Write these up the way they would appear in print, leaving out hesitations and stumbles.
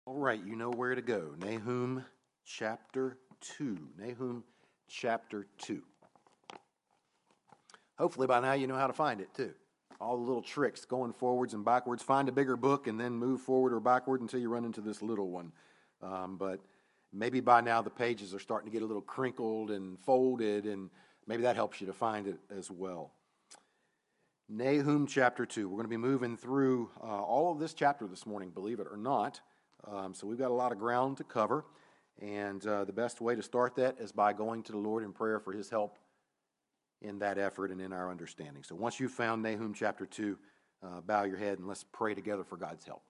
All right, you know where to go. Nahum chapter 2. Nahum chapter 2. Hopefully by now you know how to find it too. All the little tricks going forwards and backwards. Find a bigger book and then move forward or backward until you run into this little one. But maybe by now the pages are starting to get a little crinkled and folded, and maybe that helps you to find it as well. Nahum chapter 2. We're going to be moving through all of this chapter this morning, believe it or not. So we've got a lot of ground to cover, and the best way to start that is by going to the Lord in prayer for His help in that effort and in our understanding. So once you've found Nahum chapter 2, bow your head and let's pray together for God's help.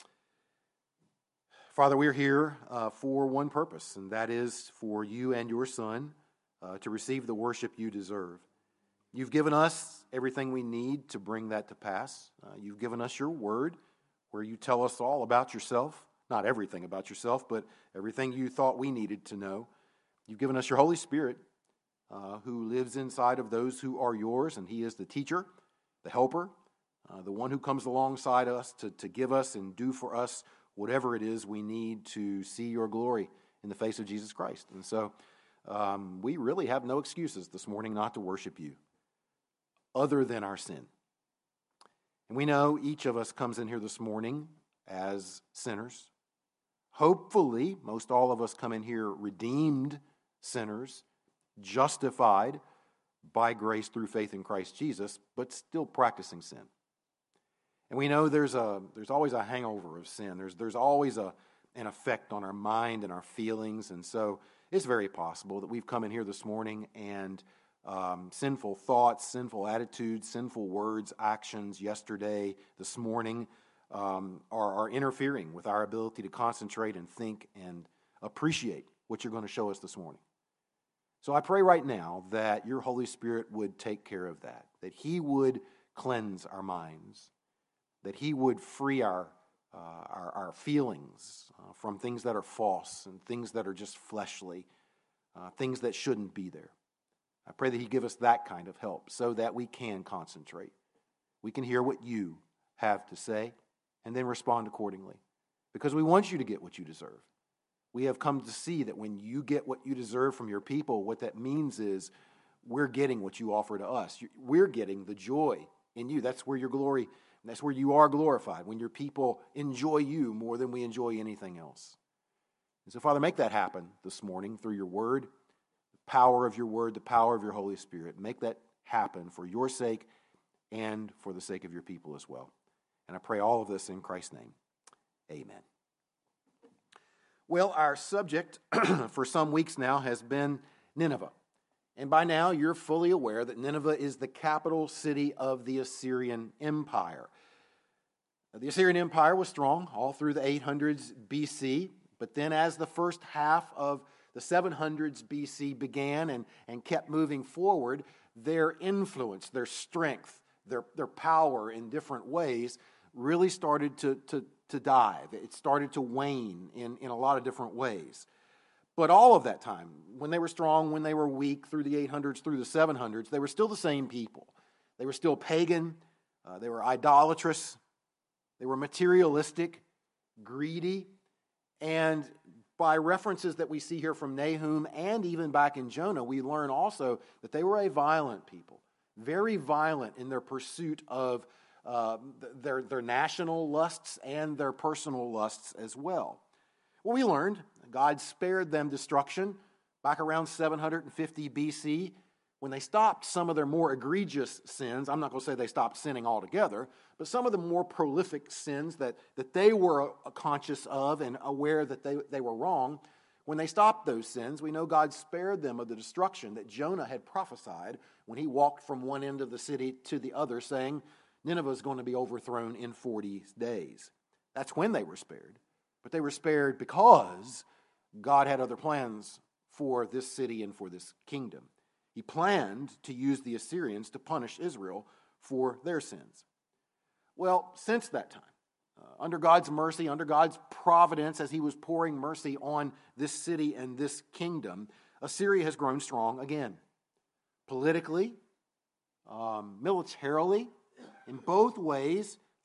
Father, we're here for one purpose, and that is for you and your Son to receive the worship you deserve. You've given us everything we need to bring that to pass. You've given us your word where you tell us all about yourself. Not everything about yourself, but everything you thought we needed to know. You've given us your Holy Spirit, who lives inside of those who are yours, and He is the teacher, the helper, the one who comes alongside us to give us and do for us whatever it is we need to see your glory in the face of Jesus Christ. And so we really have no excuses this morning not to worship you, other than our sin. And we know each of us comes in here this morning as sinners. Hopefully, most all of us come in here redeemed sinners, justified by grace through faith in Christ Jesus, but still practicing sin. And we know there's always a hangover of sin. There's always an effect on our mind and our feelings. And so it's very possible that we've come in here this morning and sinful thoughts, sinful attitudes, sinful words, actions yesterday, this morning, are interfering with our ability to concentrate and think and appreciate what you're going to show us this morning. So I pray right now that your Holy Spirit would take care of that He would cleanse our minds, that He would free our feelings from things that are false and things that are just fleshly, things that shouldn't be there. I pray that He give us that kind of help so that we can concentrate. We can hear what you have to say and then respond accordingly, because we want you to get what you deserve. We have come to see that when you get what you deserve from your people, what that means is we're getting what you offer to us. We're getting the joy in you. That's where your glory, that's where you are glorified, when your people enjoy you more than we enjoy anything else. And so, Father, make that happen this morning through your word, the power of your word, the power of your Holy Spirit. Make that happen for your sake and for the sake of your people as well. And I pray all of this in Christ's name. Amen. Well, our subject for some weeks now has been Nineveh. And by now, you're fully aware that Nineveh is the capital city of the Assyrian Empire. The Assyrian Empire was strong all through the 800s BC, but then as the first half of the 700s BC began and kept moving forward, their influence, their strength, their power in different ways really started to dive. It started to wane in a lot of different ways. But all of that time, when they were strong, when they were weak, through the 800s, through the 700s, they were still the same people. They were still pagan. They were idolatrous. They were materialistic, greedy. And by references that we see here from Nahum and even back in Jonah, we learn also that they were a violent people, very violent in their pursuit of their national lusts and their personal lusts as well. Well, we learned God spared them destruction back around 750 BC when they stopped some of their more egregious sins. I'm not going to say they stopped sinning altogether, but some of the more prolific sins that they were conscious of and aware that they were wrong. When they stopped those sins, we know God spared them of the destruction that Jonah had prophesied when he walked from one end of the city to the other, saying Nineveh is going to be overthrown in 40 days. That's when they were spared. But they were spared because God had other plans for this city and for this kingdom. He planned to use the Assyrians to punish Israel for their sins. Well, since that time, under God's mercy, under God's providence, as He was pouring mercy on this city and this kingdom, Assyria has grown strong again. Politically, militarily, in both ways,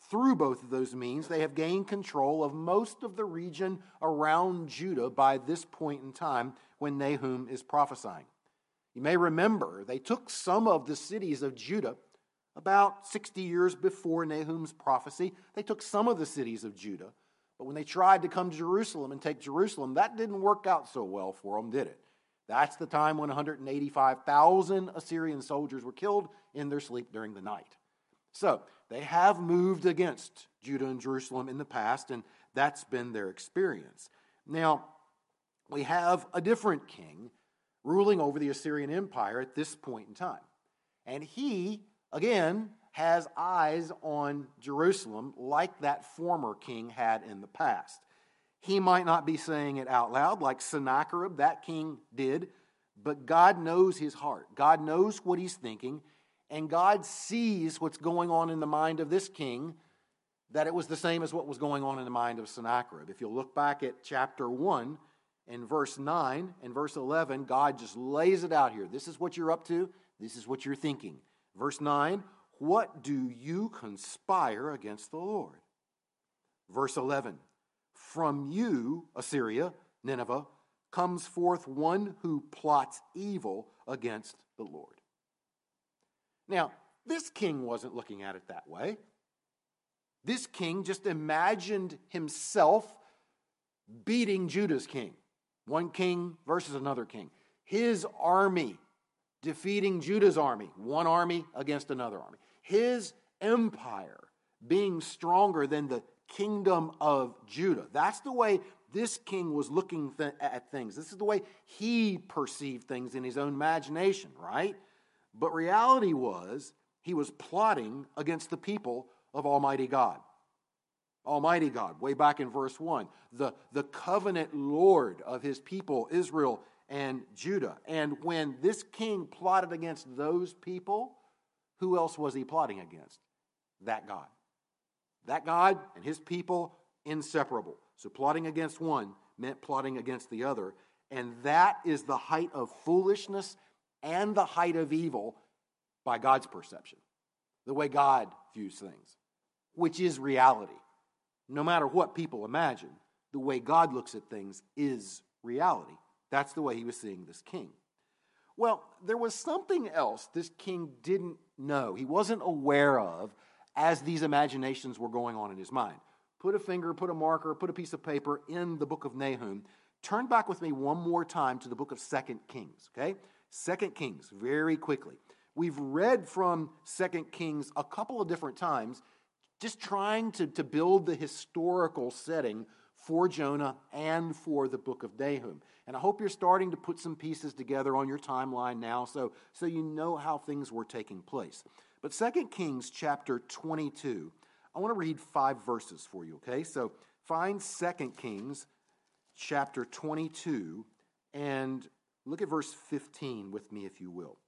Through both of those means, they have gained control of most of the region around Judah by this point in time when Nahum is prophesying. You may remember they took some of the cities of Judah about 60 years before Nahum's prophecy. They took some of the cities of Judah, but when they tried to come to Jerusalem and take Jerusalem, that didn't work out so well for them, did it? That's the time when 185,000 Assyrian soldiers were killed in their sleep during the night. So they have moved against Judah and Jerusalem in the past, and that's been their experience. Now, we have a different king ruling over the Assyrian Empire at this point in time. And he, again, has eyes on Jerusalem like that former king had in the past. He might not be saying it out loud like Sennacherib, that king, did, but God knows his heart. God knows what he's thinking, and God sees what's going on in the mind of this king, that it was the same as what was going on in the mind of Sennacherib. If you look back at chapter 1 and verse 9 and verse 11, God just lays it out here. This is what you're up to. This is what you're thinking. Verse 9, what do you conspire against the Lord? Verse 11, from you, Assyria, Nineveh, comes forth one who plots evil against the Lord. Now, this king wasn't looking at it that way. This king just imagined himself beating Judah's king. One king versus another king. His army defeating Judah's army. One army against another army. His empire being stronger than the kingdom of Judah. That's the way this king was looking at things. This is the way he perceived things in his own imagination, right? But reality was, he was plotting against the people of Almighty God. Almighty God, way back in verse 1, the covenant Lord of his people, Israel and Judah. And when this king plotted against those people, who else was he plotting against? That God. That God and his people, inseparable. So plotting against one meant plotting against the other. And that is the height of foolishness and the height of evil by God's perception. The way God views things, which is reality. No matter what people imagine, the way God looks at things is reality. That's the way he was seeing this king. Well, there was something else this king didn't know. He wasn't aware of as these imaginations were going on in his mind. Put a finger, put a marker, put a piece of paper in the book of Nahum. Turn back with me one more time to the book of 2 Kings, okay? 2 Kings, very quickly. We've read from 2 Kings a couple of different times, just trying to build the historical setting for Jonah and for the book of Nahum. And I hope you're starting to put some pieces together on your timeline now so you know how things were taking place. But 2 Kings chapter 22, I want to read 5 verses for you, okay? So find 2 Kings chapter 22 and look at verse 15 with me, if you will.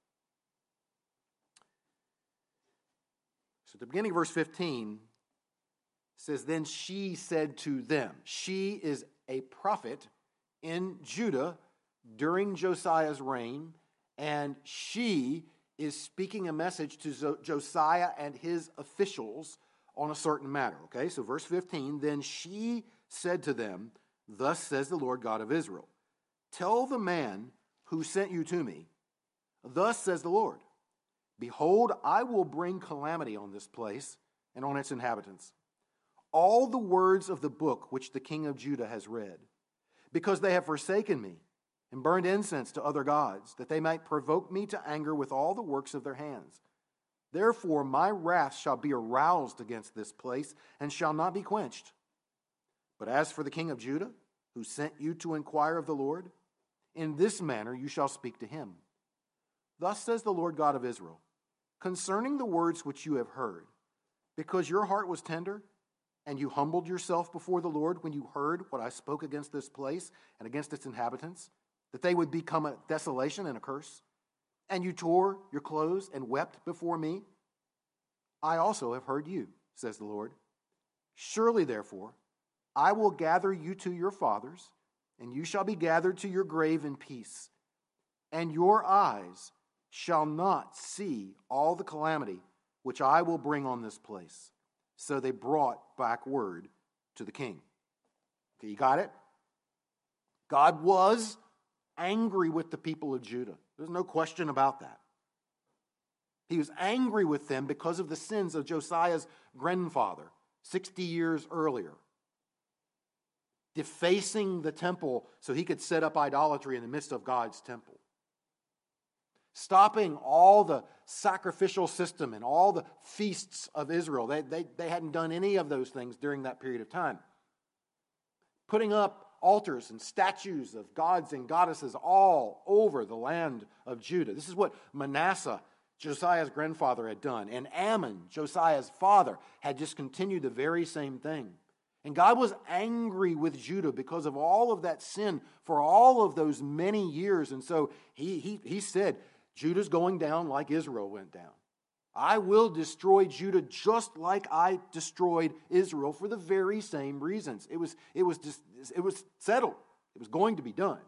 So at the beginning of verse 15, it says, then she said to them. She is a prophet in Judah during Josiah's reign, and she is speaking a message to Josiah and his officials on a certain matter. Okay, so verse 15, then she said to them, thus says the Lord God of Israel, tell the man who sent you to me, thus says the Lord, behold, I will bring calamity on this place and on its inhabitants. All the words of the book which the king of Judah has read, because they have forsaken me and burned incense to other gods, that they might provoke me to anger with all the works of their hands. Therefore my wrath shall be aroused against this place and shall not be quenched. But as for the king of Judah, who sent you to inquire of the Lord, in this manner you shall speak to him. Thus says the Lord God of Israel, concerning the words which you have heard, because your heart was tender, and you humbled yourself before the Lord when you heard what I spoke against this place and against its inhabitants, that they would become a desolation and a curse, and you tore your clothes and wept before me, I also have heard you, says the Lord. Surely, therefore, I will gather you to your fathers, and you shall be gathered to your grave in peace, and your eyes shall not see all the calamity which I will bring on this place, So they brought back word to the king. Okay, you got it? God was angry with the people of Judah. There's no question about that. He was angry with them because of the sins of Josiah's grandfather 60 years earlier, defacing the temple so he could set up idolatry in the midst of God's temple, stopping all the sacrificial system and all the feasts of Israel. They hadn't done any of those things during that period of time. Putting up altars and statues of gods and goddesses all over the land of Judah. This is what Manasseh, Josiah's grandfather, had done. And Ammon, Josiah's father, had just continued the very same thing. And God was angry with Judah because of all of that sin for all of those many years. And so he said, Judah's going down like Israel went down. I will destroy Judah just like I destroyed Israel for the very same reasons. It was settled. It was going to be done.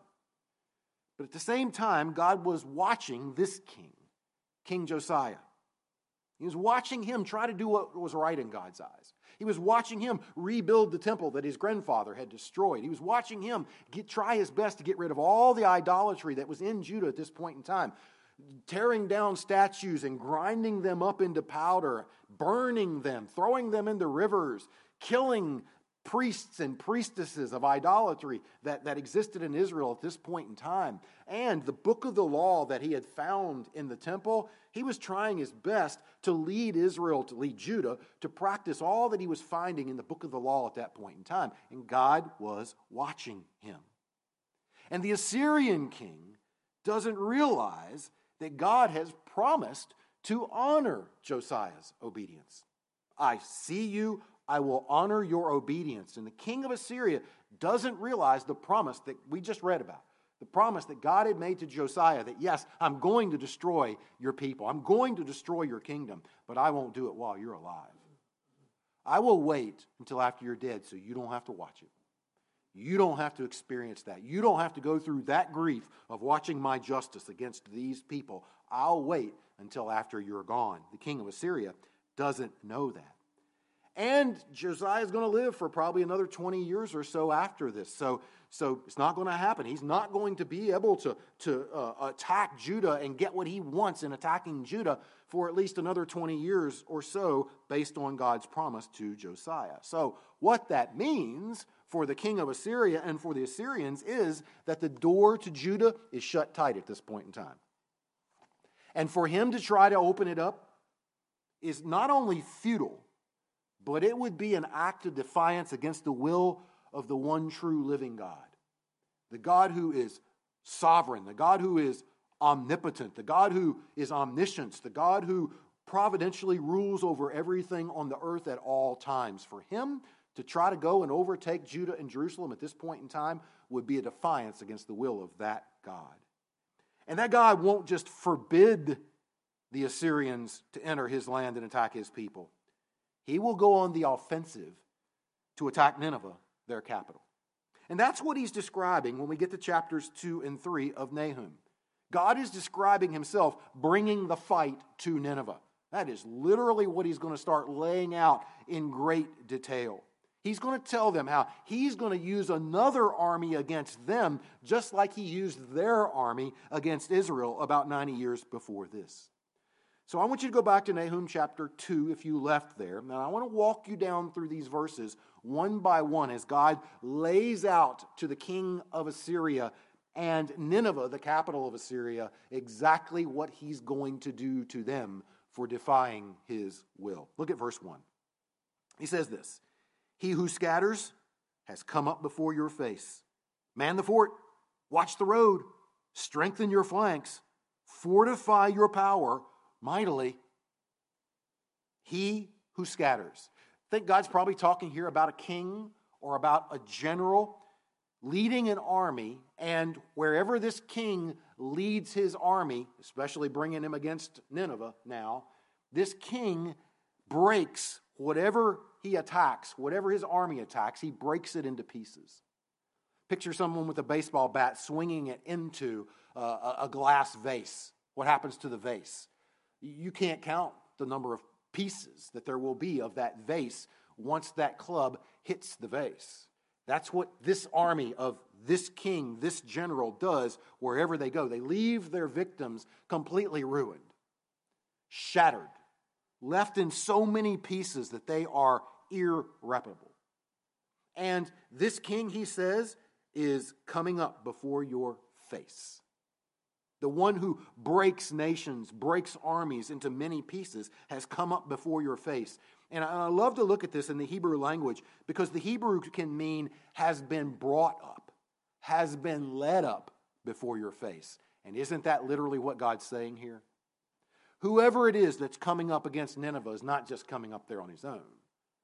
But at the same time, God was watching this king, King Josiah. He was watching him try to do what was right in God's eyes. He was watching him rebuild the temple that his grandfather had destroyed. He was watching him try his best to get rid of all the idolatry that was in Judah at this point in time, tearing down statues and grinding them up into powder, burning them, throwing them into rivers, killing priests and priestesses of idolatry that existed in Israel at this point in time. And the book of the law that he had found in the temple, he was trying his best to lead Israel, to lead Judah, to practice all that he was finding in the book of the law at that point in time. And God was watching him. And the Assyrian king doesn't realize that God has promised to honor Josiah's obedience. I see you, I will honor your obedience. And the king of Assyria doesn't realize the promise that we just read about. The promise that God had made to Josiah that, yes, I'm going to destroy your people. I'm going to destroy your kingdom, but I won't do it while you're alive. I will wait until after you're dead so you don't have to watch it. You don't have to experience that. You don't have to go through that grief of watching my justice against these people. I'll wait until after you're gone. The king of Assyria doesn't know that. And Josiah is going to live for probably another 20 years or so after this. So it's not going to happen. He's not going to be able to attack Judah and get what he wants in attacking Judah for at least another 20 years or so based on God's promise to Josiah. So what that means for the king of Assyria and for the Assyrians is that the door to Judah is shut tight at this point in time. And for him to try to open it up is not only futile, but it would be an act of defiance against the will of the one true living God. The God who is sovereign, the God who is omnipotent, the God who is omniscient, the God who providentially rules over everything on the earth at all times. For him to try to go and overtake Judah and Jerusalem at this point in time would be a defiance against the will of that God. And that God won't just forbid the Assyrians to enter his land and attack his people. He will go on the offensive to attack Nineveh, their capital. And that's what he's describing when we get to chapters 2 and 3 of Nahum. God is describing himself bringing the fight to Nineveh. That is literally what he's going to start laying out in great detail. He's going to tell them how he's going to use another army against them, just like he used their army against Israel about 90 years before this. So I want you to go back to Nahum chapter 2 if you left there. Now I want to walk you down through these verses one by one as God lays out to the king of Assyria and Nineveh, the capital of Assyria, exactly what he's going to do to them for defying his will. Look at verse 1. He says this, "He who scatters has come up before your face. Man the fort, watch the road, strengthen your flanks, fortify your power mightily. He who scatters." I think God's probably talking here about a king or about a general leading an army, and wherever this king leads his army, especially bringing him against Nineveh now, this king breaks whatever he attacks, whatever his army attacks, he breaks it into pieces. Picture someone with a baseball bat swinging it into a glass vase. What happens to the vase? You can't count the number of pieces that there will be of that vase once that club hits the vase. That's what this army of this king, this general does wherever they go. They leave their victims completely ruined, shattered, left in so many pieces that they are irreparable. And this king, he says, is coming up before your face. The one who breaks nations, breaks armies into many pieces, has come up before your face. And I love to look at this in the Hebrew language, because the Hebrew can mean has been brought up, has been led up before your face. And isn't that literally what God's saying here? Whoever it is that's coming up against Nineveh is not just coming up there on his own.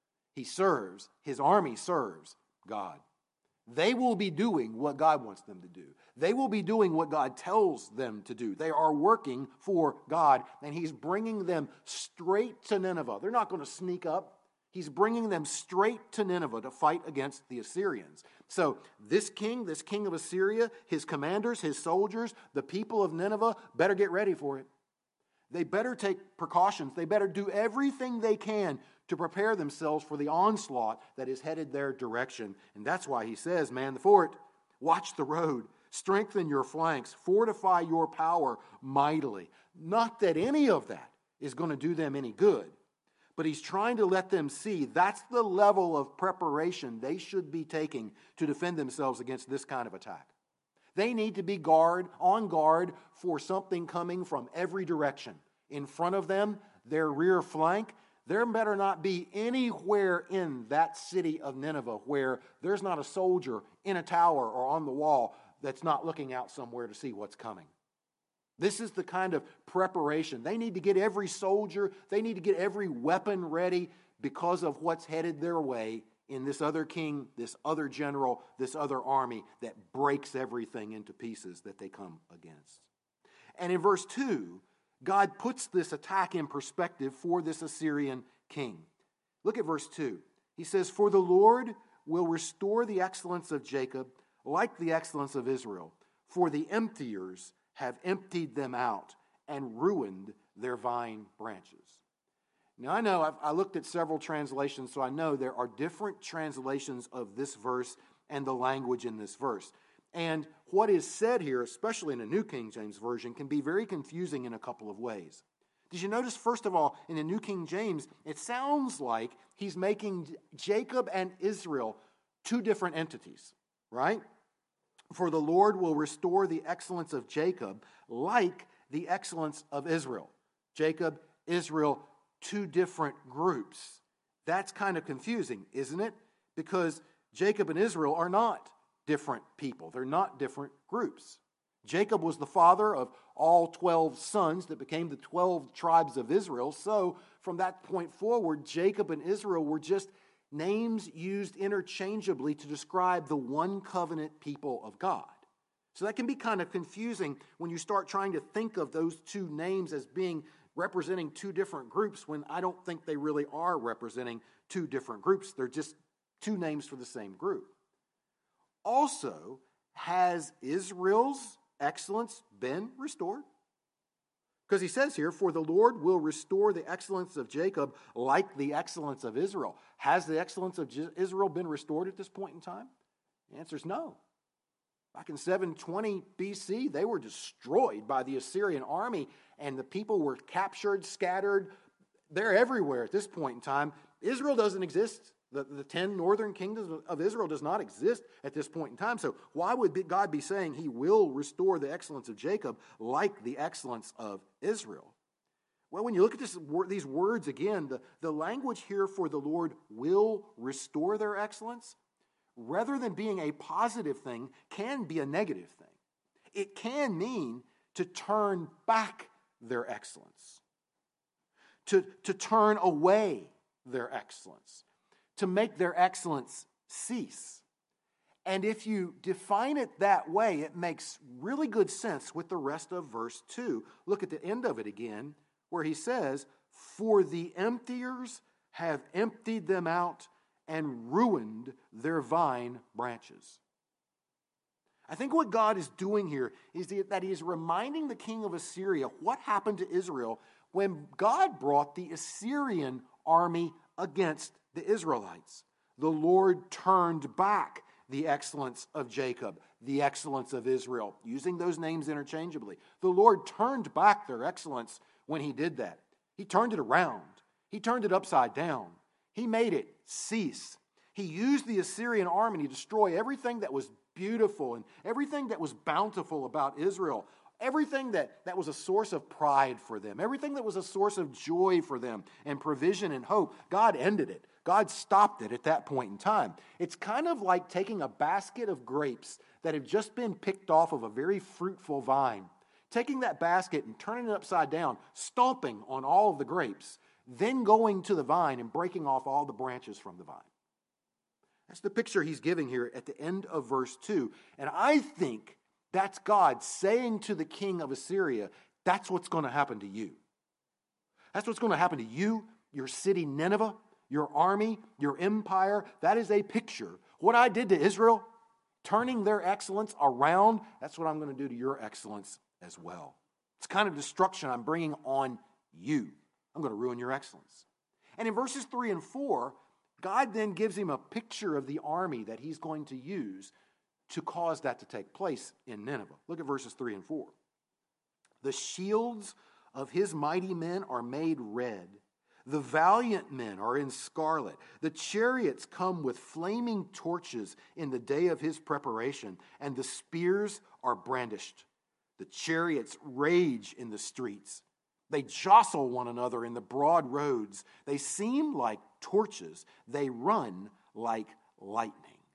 His army serves God. They will be doing what God wants them to do. They will be doing what God tells them to do. They are working for God, and he's bringing them straight to Nineveh. They're not going to sneak up. He's bringing them straight to Nineveh to fight against the Assyrians. So this king of Assyria, his commanders, his soldiers, the people of Nineveh better get ready for it. They better take precautions. They better do everything they can to prepare themselves for the onslaught that is headed their direction. And that's why he says, man the fort, watch the road, strengthen your flanks, fortify your power mightily. Not that any of that is going to do them any good, but he's trying to let them see that's the level of preparation they should be taking to defend themselves against this kind of attack. They need to be on guard for something coming from every direction. In front of them, their rear flank, there better not be anywhere in that city of Nineveh where there's not a soldier in a tower or on the wall that's not looking out somewhere to see what's coming. This is the kind of preparation. They need to get every soldier, they need to get every weapon ready because of what's headed their way in this other king, this other general, this other army that breaks everything into pieces that they come against. And in verse 2, God puts this attack in perspective for this Assyrian king. Look at verse 2. He says, "For the Lord will restore the excellence of Jacob like the excellence of Israel, for the emptiers have emptied them out and ruined their vine branches." Now, I know I looked at several translations, so I know there are different translations of this verse and the language in this verse. And what is said here, especially in the New King James Version, can be very confusing in a couple of ways. Did you notice, first of all, in the New King James, it sounds like he's making Jacob and Israel two different entities, right? For the Lord will restore the excellence of Jacob like the excellence of Israel. Jacob, Israel, two different groups. That's kind of confusing, isn't it? Because Jacob and Israel are not different people. They're not different groups. Jacob was the father of all 12 sons that became the 12 tribes of Israel. So from that point forward, Jacob and Israel were just names used interchangeably to describe the one covenant people of God. So that can be kind of confusing when you start trying to think of those two names as being representing two different groups, when I don't think they really are representing two different groups. They're just two names for the same group. Also, has Israel's excellence been restored? Because he says here, for the Lord will restore the excellence of Jacob like the excellence of Israel. Has the excellence of Israel been restored at this point in time? The answer is no. Back in 720 BC, they were destroyed by the Assyrian army, and the people were captured, scattered. They're everywhere at this point in time. Israel doesn't exist. The 10 northern kingdoms of Israel does not exist at this point in time. So why would God be saying he will restore the excellence of Jacob like the excellence of Israel? Well, when you look at these words again, the language here for the Lord will restore their excellence, rather than being a positive thing, can be a negative thing. It can mean to turn back their excellence, to turn away their excellence, to make their excellence cease. And if you define it that way, it makes really good sense with the rest of verse 2. Look at the end of it again, where he says, "For the emptiers have emptied them out and ruined their vine branches." I think what God is doing here is that he is reminding the king of Assyria what happened to Israel when God brought the Assyrian army against the Israelites. The Lord turned back the excellence of Jacob, the excellence of Israel, using those names interchangeably. The Lord turned back their excellence when he did that. He turned it around. He turned it upside down. He made it cease. He used the Assyrian army to destroy everything that was beautiful and everything that was bountiful about Israel, everything that was a source of pride for them, everything that was a source of joy for them and provision and hope. God ended it. God stopped it at that point in time. It's kind of like taking a basket of grapes that have just been picked off of a very fruitful vine, taking that basket and turning it upside down, stomping on all of the grapes, then going to the vine and breaking off all the branches from the vine. That's the picture he's giving here at the end of verse 2. And I think that's God saying to the king of Assyria, that's what's going to happen to you. That's what's going to happen to you, your city Nineveh, your army, your empire. That is a picture. What I did to Israel, turning their excellence around, that's what I'm going to do to your excellence as well. It's kind of destruction I'm bringing on you. I'm going to ruin your excellence. And in verses 3 and 4, God then gives him a picture of the army that he's going to use to cause that to take place in Nineveh. Look at verses 3 and 4. The shields of his mighty men are made red. The valiant men are in scarlet. The chariots come with flaming torches in the day of his preparation, and the spears are brandished. The chariots rage in the streets. They jostle one another in the broad roads. They seem like torches. They run like lightning.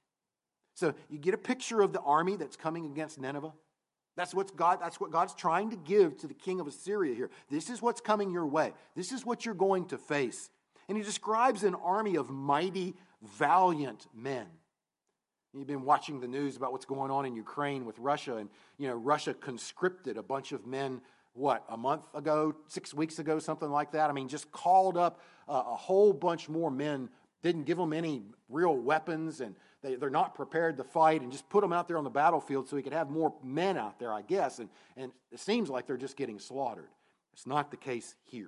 So you get a picture of the army that's coming against Nineveh. That's what God's trying to give to the king of Assyria here. This is what's coming your way. This is what you're going to face. And he describes an army of mighty, valiant men. You've been watching the news about what's going on in Ukraine with Russia, and Russia conscripted a bunch of men, a month ago, 6 weeks ago, something like that. I mean, just called up a whole bunch more men, didn't give them any real weapons, and they're not prepared to fight, and just put them out there on the battlefield so he could have more men out there, I guess. And it seems like they're just getting slaughtered. It's not the case here.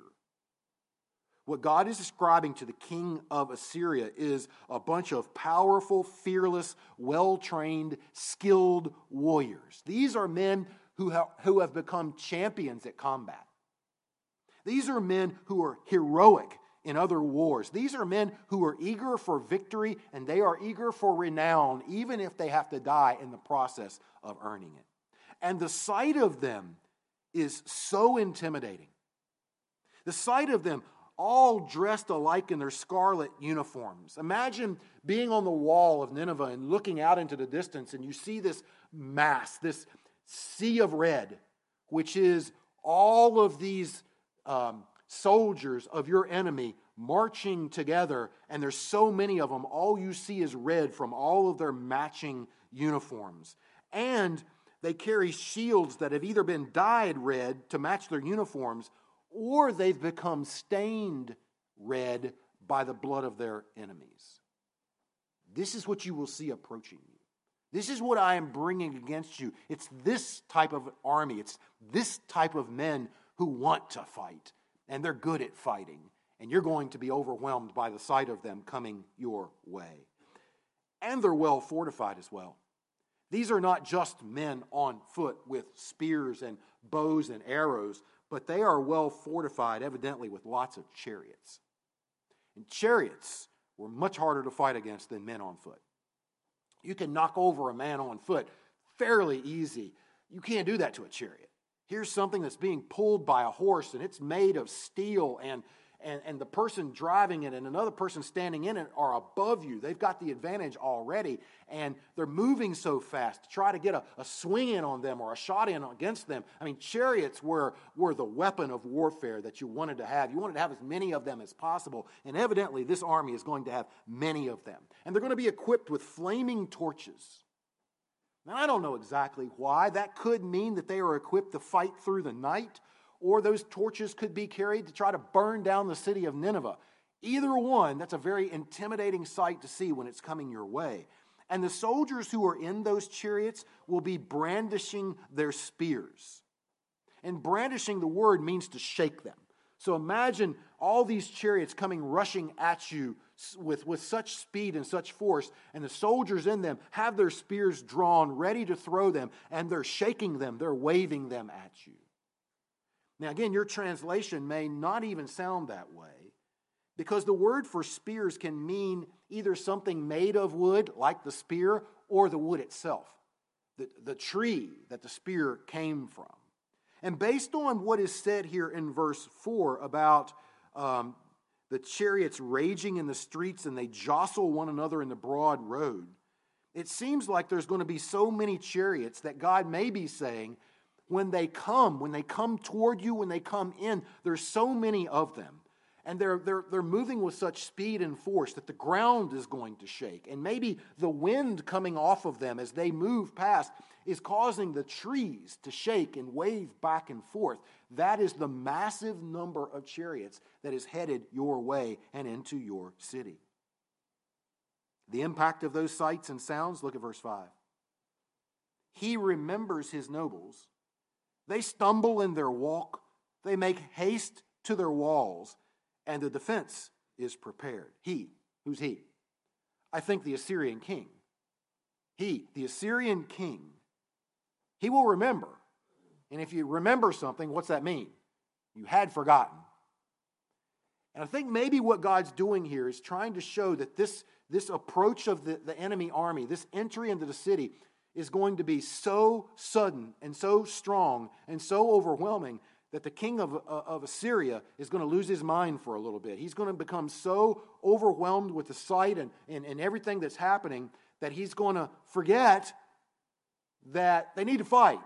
What God is describing to the king of Assyria is a bunch of powerful, fearless, well-trained, skilled warriors. These are men who have become champions at combat. These are men who are heroic in other wars. These are men who are eager for victory, and they are eager for renown, even if they have to die in the process of earning it. And the sight of them is so intimidating. The sight of them all dressed alike in their scarlet uniforms. Imagine being on the wall of Nineveh and looking out into the distance, and you see this mass, this sea of red, which is all of these soldiers of your enemy marching together, and there's so many of them. All you see is red from all of their matching uniforms. And they carry shields that have either been dyed red to match their uniforms, or they've become stained red by the blood of their enemies. This is what you will see approaching you. This is what I am bringing against you. It's this type of army. It's this type of men who want to fight, and they're good at fighting. And you're going to be overwhelmed by the sight of them coming your way. And they're well fortified as well. These are not just men on foot with spears and bows and arrows, but they are well fortified, evidently, with lots of chariots. And chariots were much harder to fight against than men on foot. You can knock over a man on foot fairly easy. You can't do that to a chariot. Here's something that's being pulled by a horse, and it's made of steel, and the person driving it and another person standing in it are above you. They've got the advantage already, and they're moving so fast to try to get a swing in on them or a shot in against them. I mean, chariots were the weapon of warfare that you wanted to have. You wanted to have as many of them as possible, and evidently this army is going to have many of them. And they're going to be equipped with flaming torches. Now, I don't know exactly why. That could mean that they are equipped to fight through the night, or those torches could be carried to try to burn down the city of Nineveh. Either one, that's a very intimidating sight to see when it's coming your way. And the soldiers who are in those chariots will be brandishing their spears. And brandishing, the word means to shake them. So imagine all these chariots coming rushing at you with such speed and such force, and the soldiers in them have their spears drawn, ready to throw them, and they're shaking them, they're waving them at you. Now again, your translation may not even sound that way, because the word for spears can mean either something made of wood, like the spear, or the wood itself, the tree that the spear came from. And based on what is said here in verse 4 about the chariots raging in the streets and they jostle one another in the broad road, it seems like there's going to be so many chariots that God may be saying, when they come toward you, when they come in, there's so many of them. And they're moving with such speed and force that the ground is going to shake. And maybe the wind coming off of them as they move past is causing the trees to shake and wave back and forth. That is the massive number of chariots that is headed your way and into your city. The impact of those sights and sounds, look at verse 5. He remembers his nobles. They stumble in their walk. They make haste to their walls. And the defense is prepared. He. Who's he? I think the Assyrian king. He, the Assyrian king, he will remember. And if you remember something, what's that mean? You had forgotten. And I think maybe what God's doing here is trying to show that this approach of the enemy army, this entry into the city, is going to be so sudden and so strong and so overwhelming that the king of Assyria is going to lose his mind for a little bit. He's going to become so overwhelmed with the sight and everything that's happening that he's going to forget that they need to fight.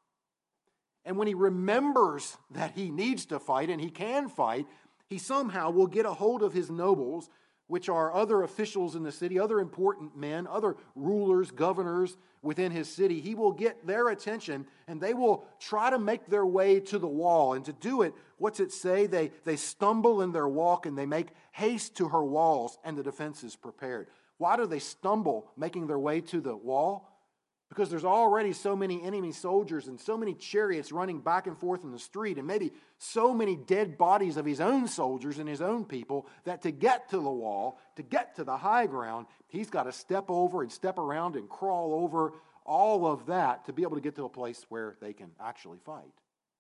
And when he remembers that he needs to fight and he can fight, he somehow will get a hold of his nobles, which are other officials in the city, other important men, other rulers, governors within his city. He will get their attention and they will try to make their way to the wall. And to do it, what's it say? They stumble in their walk and they make haste to her walls, and the defense is prepared. Why do they stumble making their way to the wall? Because there's already so many enemy soldiers and so many chariots running back and forth in the street, and maybe so many dead bodies of his own soldiers and his own people, that to get to the wall, to get to the high ground, he's got to step over and step around and crawl over all of that to be able to get to a place where they can actually fight.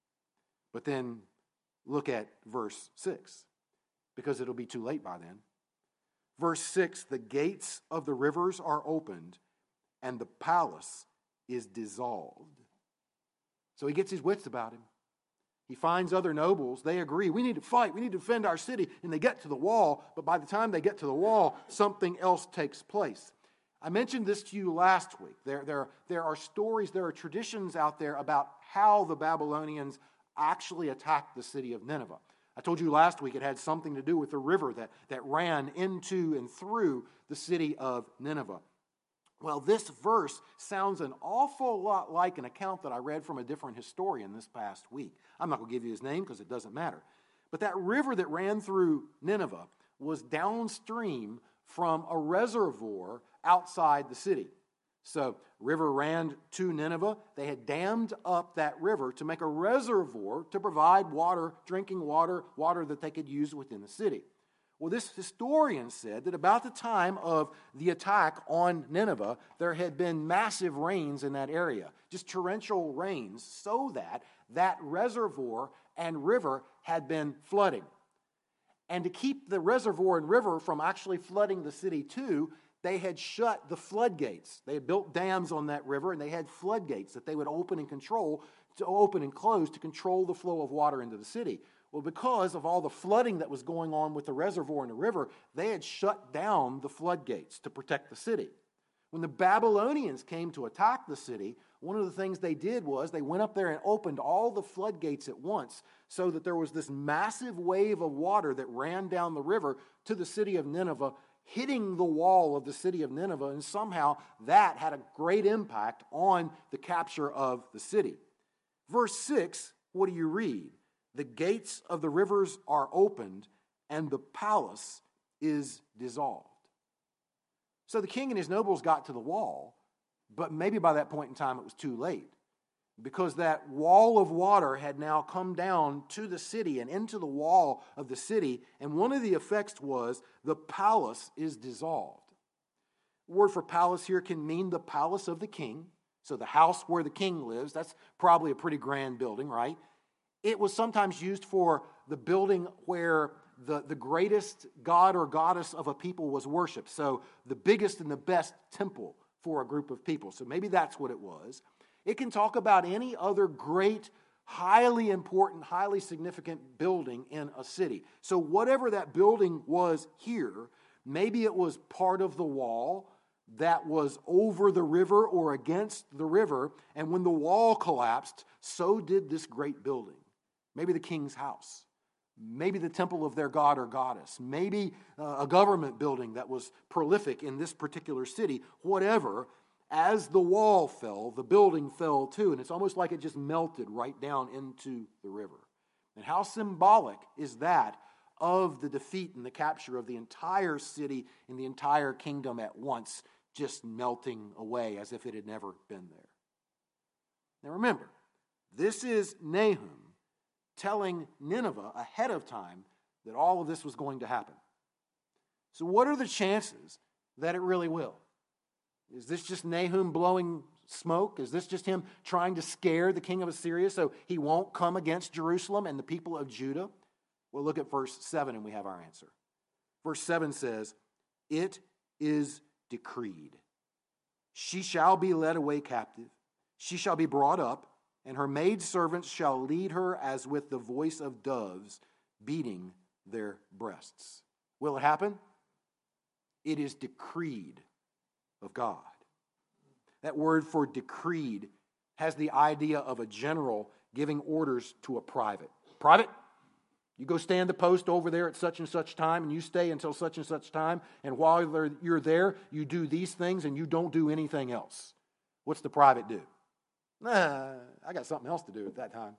But then look at verse 6, because it'll be too late by then. Verse 6, the gates of the rivers are opened, and the palace is dissolved. So he gets his wits about him. He finds other nobles. They agree, we need to fight. We need to defend our city. And they get to the wall. But by the time they get to the wall, something else takes place. I mentioned this to you last week. There are stories, there are traditions out there about how the Babylonians actually attacked the city of Nineveh. I told you last week it had something to do with the river that ran into and through the city of Nineveh. Well, this verse sounds an awful lot like an account that I read from a different historian this past week. I'm not going to give you his name because it doesn't matter. But that river that ran through Nineveh was downstream from a reservoir outside the city. So, river ran to Nineveh. They had dammed up that river to make a reservoir to provide water, drinking water that they could use within the city. Well, this historian said that about the time of the attack on Nineveh, there had been massive rains in that area, just torrential rains, so that reservoir and river had been flooding. And to keep the reservoir and river from actually flooding the city too, they had shut the floodgates. They had built dams on that river, and they had floodgates that they would open and close to control the flow of water into the city. Well, because of all the flooding that was going on with the reservoir and the river, they had shut down the floodgates to protect the city. When the Babylonians came to attack the city, one of the things they did was they went up there and opened all the floodgates at once, so that there was this massive wave of water that ran down the river to the city of Nineveh, hitting the wall of the city of Nineveh, and somehow that had a great impact on the capture of the city. Verse 6, what do you read? The gates of the rivers are opened, and the palace is dissolved. So the king and his nobles got to the wall, but maybe by that point in time it was too late. because that wall of water had now come down to the city and into the wall of the city, and one of the effects was the palace is dissolved. The word for palace here can mean the palace of the king, so the house where the king lives. That's probably a pretty grand building, right? It was sometimes used for the building where the greatest god or goddess of a people was worshipped, so the biggest and the best temple for a group of people. So maybe that's what it was. It can talk about any other great, highly important, highly significant building in a city. So whatever that building was here, maybe it was part of the wall that was over the river or against the river, and when the wall collapsed, so did this great building. Maybe the king's house, maybe the temple of their god or goddess, maybe a government building that was prolific in this particular city, whatever. As the wall fell, the building fell too, and it's almost like it just melted right down into the river. And how symbolic is that of the defeat and the capture of the entire city and the entire kingdom at once, just melting away as if it had never been there. Now remember, this is Nahum telling Nineveh ahead of time that all of this was going to happen. So what are the chances that it really will? Is this just Nahum blowing smoke? Is this just him trying to scare the king of Assyria so he won't come against Jerusalem and the people of Judah? Well, look at verse 7 and we have our answer. Verse 7 says, "It is decreed. She shall be led away captive. She shall be brought up, and her maidservants shall lead her as with the voice of doves beating their breasts." Will it happen? It is decreed of God. That word for decreed has the idea of a general giving orders to a private. Private, you go stand the post over there at such and such time, and you stay until such and such time, and while you're there, you do these things, and you don't do anything else. What's the private do? I got something else to do at that time.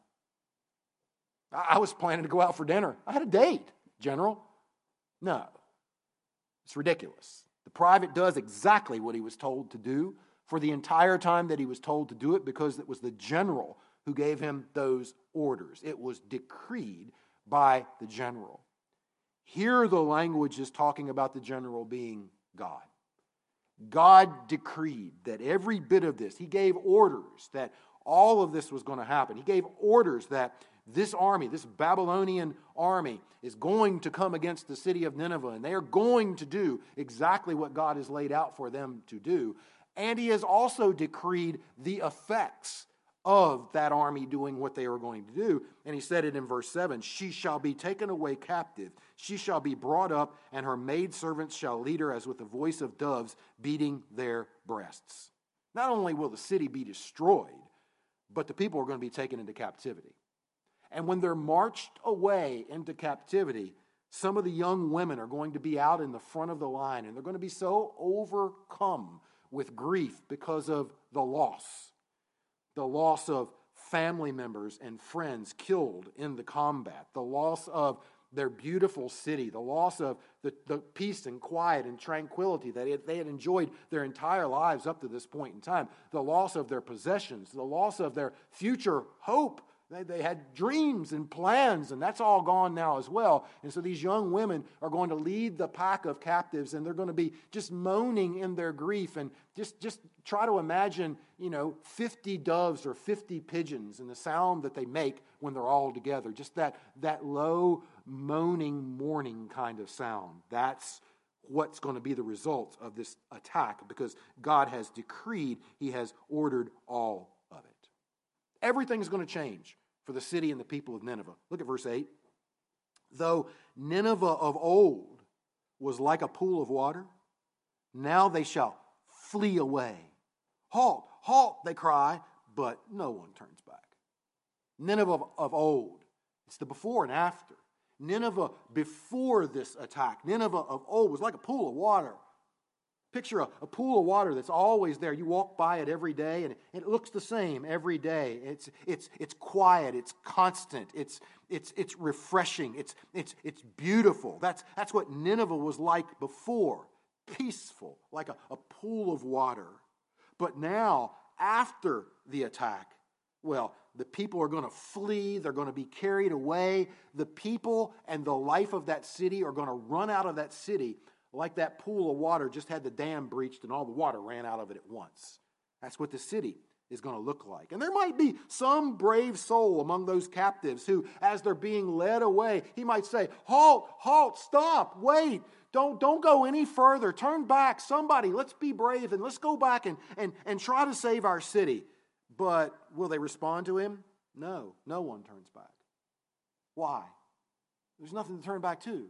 I was planning to go out for dinner. I had a date, General. No, it's ridiculous. The private does exactly what he was told to do for the entire time that he was told to do it, because it was the general who gave him those orders. It was decreed by the general. Here the language is talking about the general being God. God decreed that every bit of this, he gave orders that all of this was going to happen. He gave orders that this army, this Babylonian army, is going to come against the city of Nineveh, and they are going to do exactly what God has laid out for them to do. And he has also decreed the effects of that army doing what they were going to do. And he said it in verse 7, "She shall be taken away captive. She shall be brought up, and her maidservants shall lead her as with the voice of doves beating their breasts." Not only will the city be destroyed, but the people are going to be taken into captivity. And when they're marched away into captivity, some of the young women are going to be out in the front of the line, and they're going to be so overcome with grief because of the loss of family members and friends killed in the combat, the loss of their beautiful city, the loss of the peace and quiet and tranquility that they had enjoyed their entire lives up to this point in time, the loss of their possessions, the loss of their future hope. They had dreams and plans, and that's all gone now as well. And so these young women are going to lead the pack of captives, and they're going to be just moaning in their grief. And just try to imagine, 50 doves or 50 pigeons and the sound that they make when they're all together. Just that low, moaning, mourning kind of sound. That's what's going to be the result of this attack, because God has decreed, he has ordered all of it. Everything's going to change for the city and the people of Nineveh. Look at verse 8. "Though Nineveh of old was like a pool of water, now they shall flee away. Halt, halt, they cry, but no one turns back." Nineveh of old. It's the before and after. Nineveh before this attack, Nineveh of old, was like a pool of water. Picture a pool of water that's always there. You walk by it every day, and it looks the same every day. It's quiet. It's constant. It's refreshing. It's beautiful. That's what Nineveh was like before. Peaceful, like a pool of water. But now, after the attack, Well, the people are going to flee. They're going to be carried away. The people and the life of that city are going to run out of that city like that pool of water just had the dam breached and all the water ran out of it at once. That's what the city is going to look like. And there might be some brave soul among those captives who, as they're being led away, he might say, halt, stop, wait, don't go any further, turn back, somebody, let's be brave and let's go back and try to save our city. But will they respond to him? No one turns back. Why? There's nothing to turn back to.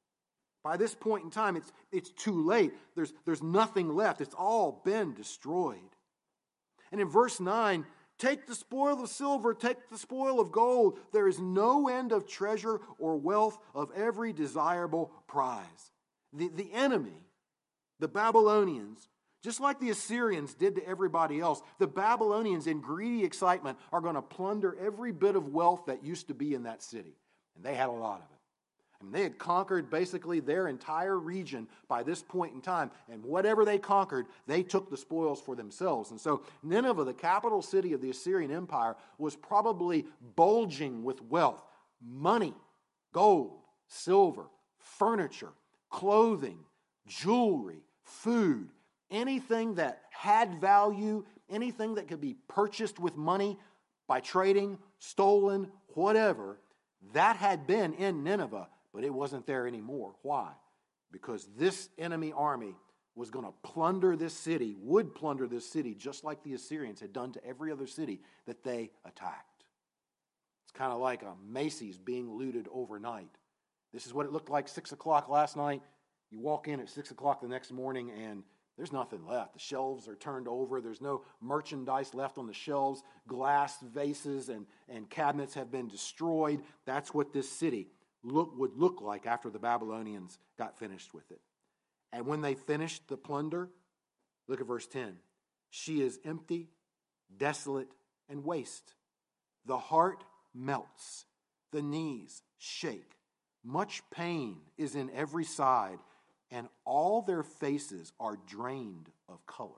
By this point in time, it's too late. There's nothing left. It's all been destroyed. And in verse 9, take the spoil of silver, take the spoil of gold. There is no end of treasure or wealth of every desirable prize. The enemy, the Babylonians, just like the Assyrians did to everybody else, the Babylonians in greedy excitement are going to plunder every bit of wealth that used to be in that city. And they had a lot of it. And they had conquered basically their entire region by this point in time. And whatever they conquered, they took the spoils for themselves. And so Nineveh, the capital city of the Assyrian Empire, was probably bulging with wealth. Money, gold, silver, furniture, clothing, jewelry, food, anything that had value, anything that could be purchased with money by trading, stolen, whatever, that had been in Nineveh. But it wasn't there anymore. Why? Because this enemy army was going to plunder this city, would plunder this city, just like the Assyrians had done to every other city that they attacked. It's kind of like a Macy's being looted overnight. This is what it looked like 6 o'clock last night. You walk in at 6 o'clock the next morning and there's nothing left. The shelves are turned over. There's no merchandise left on the shelves. Glass vases and cabinets have been destroyed. That's what this city would look like after the Babylonians got finished with it. And when they finished the plunder, look at verse 10. She is empty, desolate, and waste. The heart melts. The knees shake. Much pain is in every side, and all their faces are drained of color.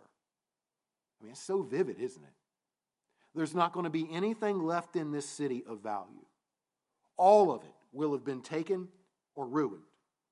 I mean, it's so vivid, isn't it? There's not going to be anything left in this city of value. All of it will have been taken or ruined.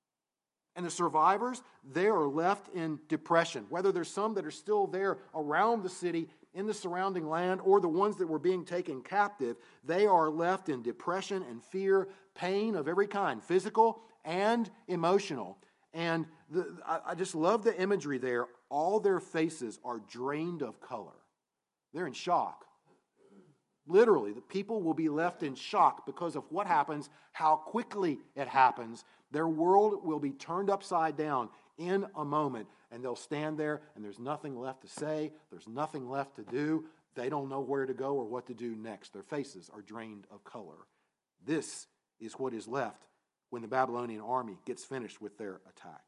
And the survivors, they are left in depression. Whether there's some that are still there around the city, in the surrounding land, or the ones that were being taken captive, they are left in depression and fear, pain of every kind, physical and emotional. And I just love the imagery there. All their faces are drained of color. They're in shock. Literally, the people will be left in shock because of what happens, how quickly it happens. Their world will be turned upside down in a moment, and they'll stand there, and there's nothing left to say. There's nothing left to do. They don't know where to go or what to do next. Their faces are drained of color. This is what is left when the Babylonian army gets finished with their attack.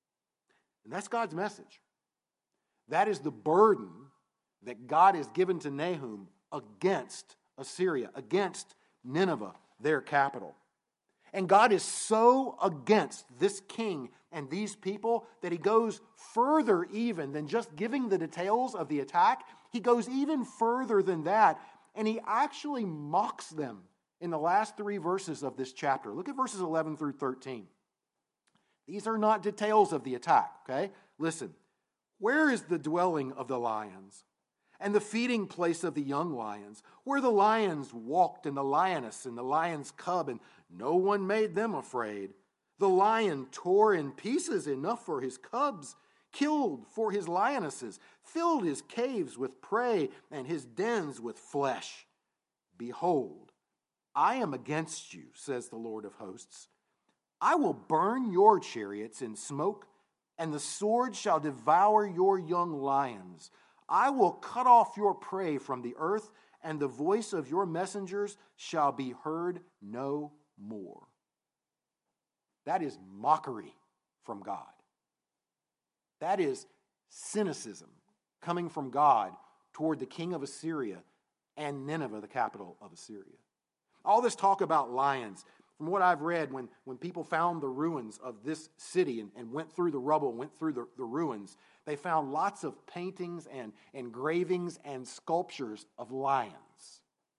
And that's God's message. That is the burden that God has given to Nahum against Assyria, against Nineveh, their capital. And God is so against this king and these people that he goes further even than just giving the details of the attack. He goes even further than that, and he actually mocks them in the last 3 verses of this chapter. Look at verses 11 through 13. These are not details of the attack, okay? Listen. Where is the dwelling of the lions and the feeding place of the young lions, where the lions walked and the lioness and the lion's cub, and no one made them afraid? The lion tore in pieces enough for his cubs, killed for his lionesses, filled his caves with prey and his dens with flesh. Behold, I am against you, says the Lord of hosts. I will burn your chariots in smoke, and the sword shall devour your young lions. I will cut off your prey from the earth, and the voice of your messengers shall be heard no more. That is mockery from God. That is cynicism coming from God toward the king of Assyria and Nineveh, the capital of Assyria. All this talk about lions, from what I've read, when people found the ruins of this city and went through the rubble, went through the ruins, they found lots of paintings and engravings and sculptures of lions.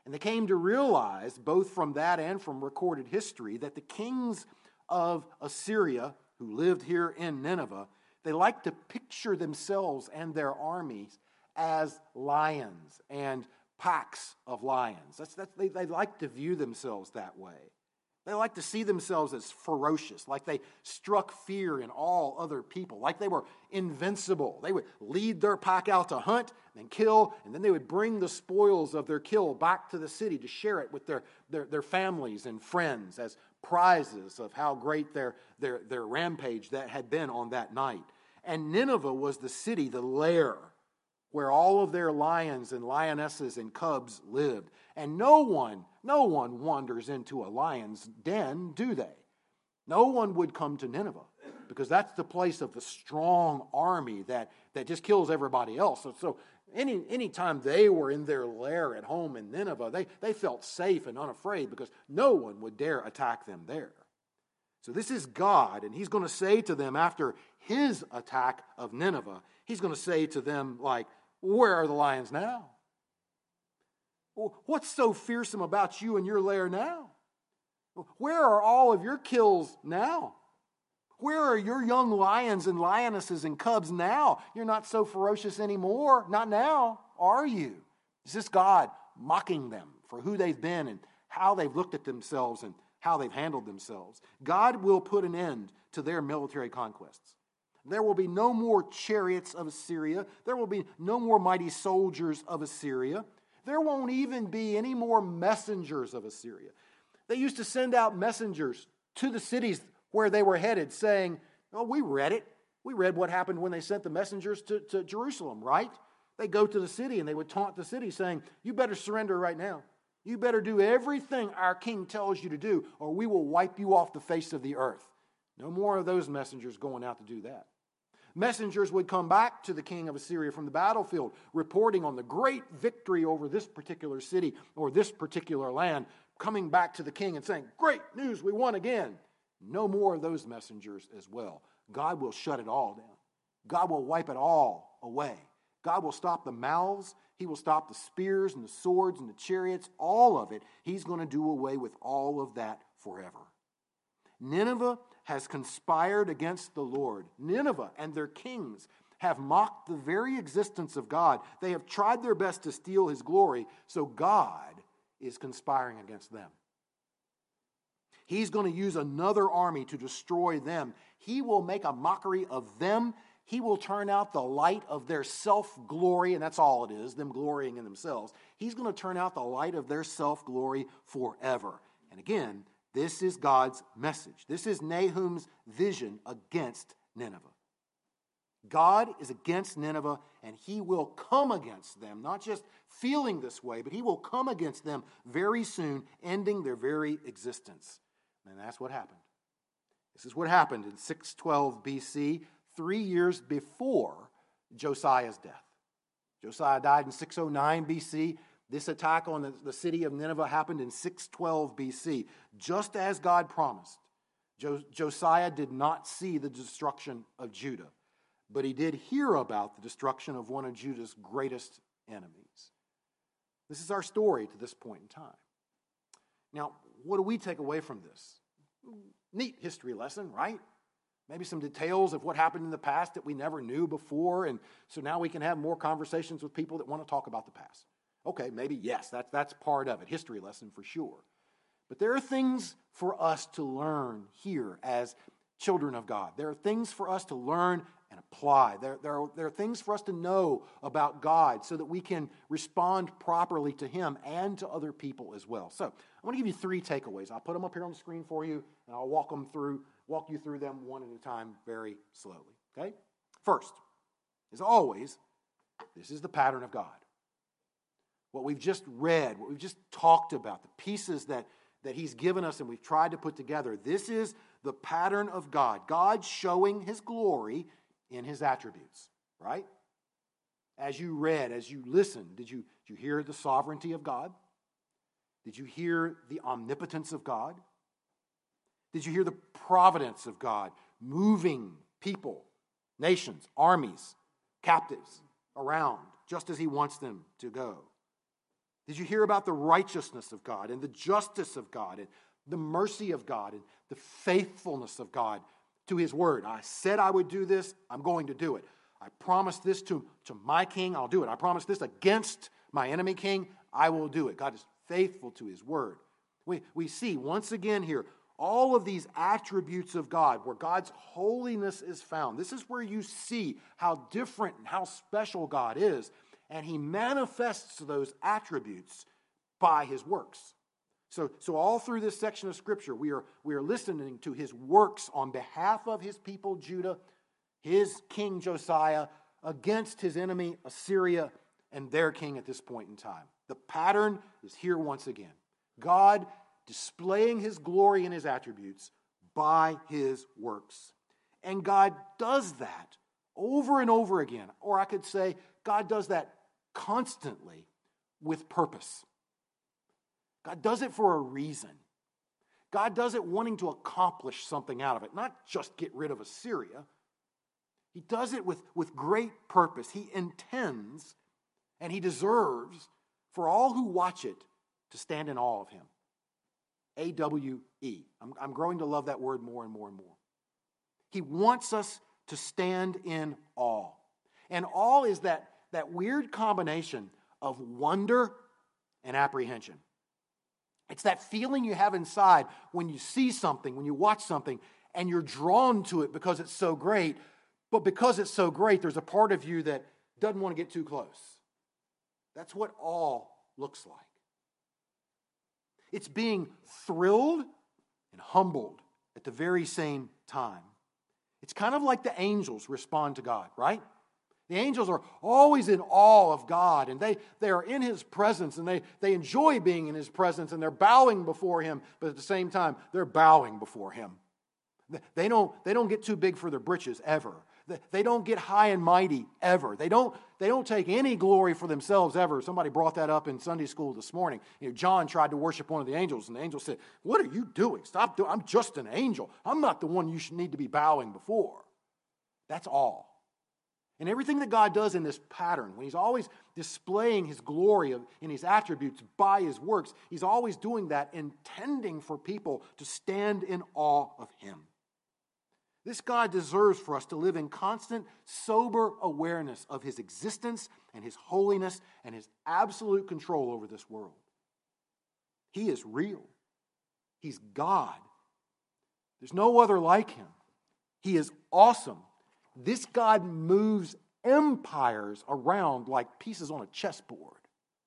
And they came to realize, both from that and from recorded history, that the kings of Assyria who lived here in Nineveh, they liked to picture themselves and their armies as lions and packs of lions. They like to view themselves that way. They like to see themselves as ferocious, like they struck fear in all other people, like they were invincible. They would lead their pack out to hunt and kill, and then they would bring the spoils of their kill back to the city to share it with their families and friends as prizes of how great their rampage that had been on that night. And Nineveh was the city, the lair, where all of their lions and lionesses and cubs lived. And no one wanders into a lion's den, do they? No one would come to Nineveh, because that's the place of the strong army that just kills everybody else. So any time they were in their lair at home in Nineveh, they felt safe and unafraid, because no one would dare attack them there. So this is God, and he's going to say to them after his attack of Nineveh, he's going to say to them, like, where are the lions now? What's so fearsome about you and your lair now? Where are all of your kills now? Where are your young lions and lionesses and cubs now? You're not so ferocious anymore. Not now, are you? Is this God mocking them for who they've been and how they've looked at themselves and how they've handled themselves? God will put an end to their military conquests. There will be no more chariots of Assyria. There will be no more mighty soldiers of Assyria. There won't even be any more messengers of Assyria. They used to send out messengers to the cities where they were headed saying, oh, we read it. We read what happened when they sent the messengers to Jerusalem, right? They go to the city and they would taunt the city saying, you better surrender right now. You better do everything our king tells you to do, or we will wipe you off the face of the earth. No more of those messengers going out to do that. Messengers would come back to the king of Assyria from the battlefield, reporting on the great victory over this particular city or this particular land, coming back to the king and saying, great news, we won again. No more of those messengers as well. God will shut it all down. God will wipe it all away. God will stop the mouths. He will stop the spears and the swords and the chariots, all of it. He's going to do away with all of that forever. Nineveh has conspired against the Lord. Nineveh and their kings have mocked the very existence of God. They have tried their best to steal his glory, so God is conspiring against them. He's going to use another army to destroy them. He will make a mockery of them. He will turn out the light of their self-glory, and that's all it is, them glorying in themselves. He's going to turn out the light of their self-glory forever. And again, this is God's message. This is Nahum's vision against Nineveh. God is against Nineveh, and he will come against them, not just feeling this way, but he will come against them very soon, ending their very existence. And that's what happened. This is what happened in 612 BC, 3 years before Josiah's death. Josiah died in 609 BC. This attack on the city of Nineveh happened in 612 BC, just as God promised. Josiah did not see the destruction of Judah, but he did hear about the destruction of one of Judah's greatest enemies. This is our story to this point in time. Now, what do we take away from this? Neat history lesson, right? Maybe some details of what happened in the past that we never knew before, and so now we can have more conversations with people that want to talk about the past. Okay, maybe, yes, that's part of it. History lesson for sure. But there are things for us to learn here as children of God. There are things for us to learn and apply. There are things for us to know about God so that we can respond properly to him and to other people as well. So I want to give you 3 takeaways. I'll put them up here on the screen for you, and I'll walk you through them one at a time very slowly. Okay? First, as always, this is the pattern of God. What we've just read, what we've just talked about, the pieces that he's given us and we've tried to put together, this is the pattern of God. God showing his glory in his attributes, right? As you read, as you listened, did you hear the sovereignty of God? Did you hear the omnipotence of God? Did you hear the providence of God moving people, nations, armies, captives around just as he wants them to go? Did you hear about the righteousness of God and the justice of God and the mercy of God and the faithfulness of God to his word? I said I would do this, I'm going to do it. I promised this to my king, I'll do it. I promised this against my enemy king, I will do it. God is faithful to his word. We see once again here all of these attributes of God, where God's holiness is found. This is where you see how different and how special God is, and he manifests those attributes by his works. So all through this section of Scripture, we are listening to his works on behalf of his people, Judah, his king Josiah, against his enemy, Assyria, and their king at this point in time. The pattern is here once again. God displaying his glory and his attributes by his works. And God does that over and over again. Or I could say, God does that constantly with purpose. God does it for a reason. God does it wanting to accomplish something out of it, not just get rid of Assyria. He does it with great purpose. He intends and he deserves for all who watch it to stand in awe of him. A-W-E. I'm growing to love that word more and more and more. He wants us to stand in awe. And awe is that weird combination of wonder and apprehension. It's that feeling you have inside when you see something, when you watch something, and you're drawn to it because it's so great. But because it's so great, there's a part of you that doesn't want to get too close. That's what awe looks like. It's being thrilled and humbled at the very same time. It's kind of like the angels respond to God, right? The angels are always in awe of God, and they are in his presence, and they enjoy being in his presence, and they're bowing before him, but at the same time, they're bowing before him. They don't get too big for their britches ever. They don't get high and mighty ever. They don't take any glory for themselves ever. Somebody brought that up in Sunday school this morning. John tried to worship one of the angels, and the angel said, "What are you doing? Stop doing. I'm just an angel. I'm not the one you should need to be bowing before." That's awe. And everything that God does in this pattern, when he's always displaying his glory in his attributes by his works, he's always doing that, intending for people to stand in awe of him. This God deserves for us to live in constant, sober awareness of his existence and his holiness and his absolute control over this world. He is real. He's God. There's no other like him. He is awesome. This God moves empires around like pieces on a chessboard.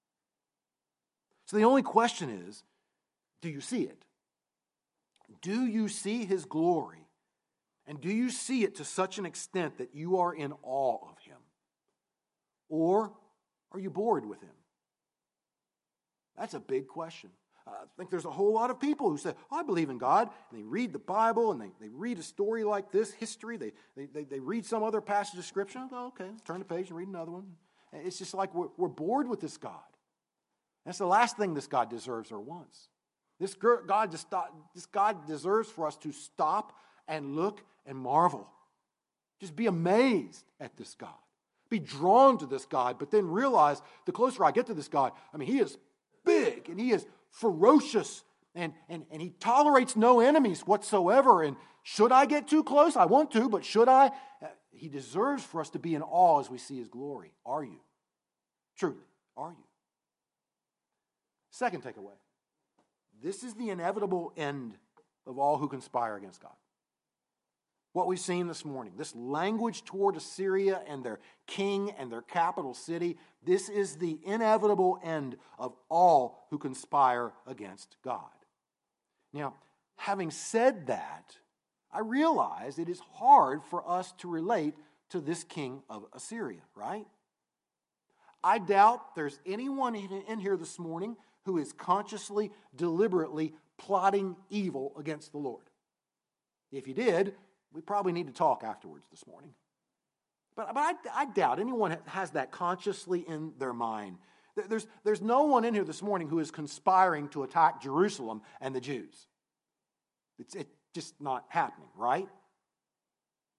So the only question is, do you see it? Do you see his glory? And do you see it to such an extent that you are in awe of him? Or are you bored with him? That's a big question. I think there's a whole lot of people who say, I believe in God, and they read the Bible, and they read a story like this, history, they read some other passage of Scripture, oh, okay, let's turn the page and read another one. It's just like we're bored with this God. That's the last thing this God deserves or wants. This God deserves for us to stop and look and marvel. Just be amazed at this God. Be drawn to this God, but then realize the closer I get to this God, he is big and he is ferocious and he tolerates no enemies whatsoever. And should I get too close? I want to, but should I? He deserves for us to be in awe as we see his glory. Are you? Truly, are you? Second takeaway. This is the inevitable end of all who conspire against God. What we've seen this morning, this language toward Assyria and their king and their capital city, this is the inevitable end of all who conspire against God. Now, having said that, I realize it is hard for us to relate to this king of Assyria, right? I doubt there's anyone in here this morning who is consciously, deliberately plotting evil against the Lord. If you did, we probably need to talk afterwards this morning. But I doubt anyone has that consciously in their mind. There's no one in here this morning who is conspiring to attack Jerusalem and the Jews. It's just not happening, right?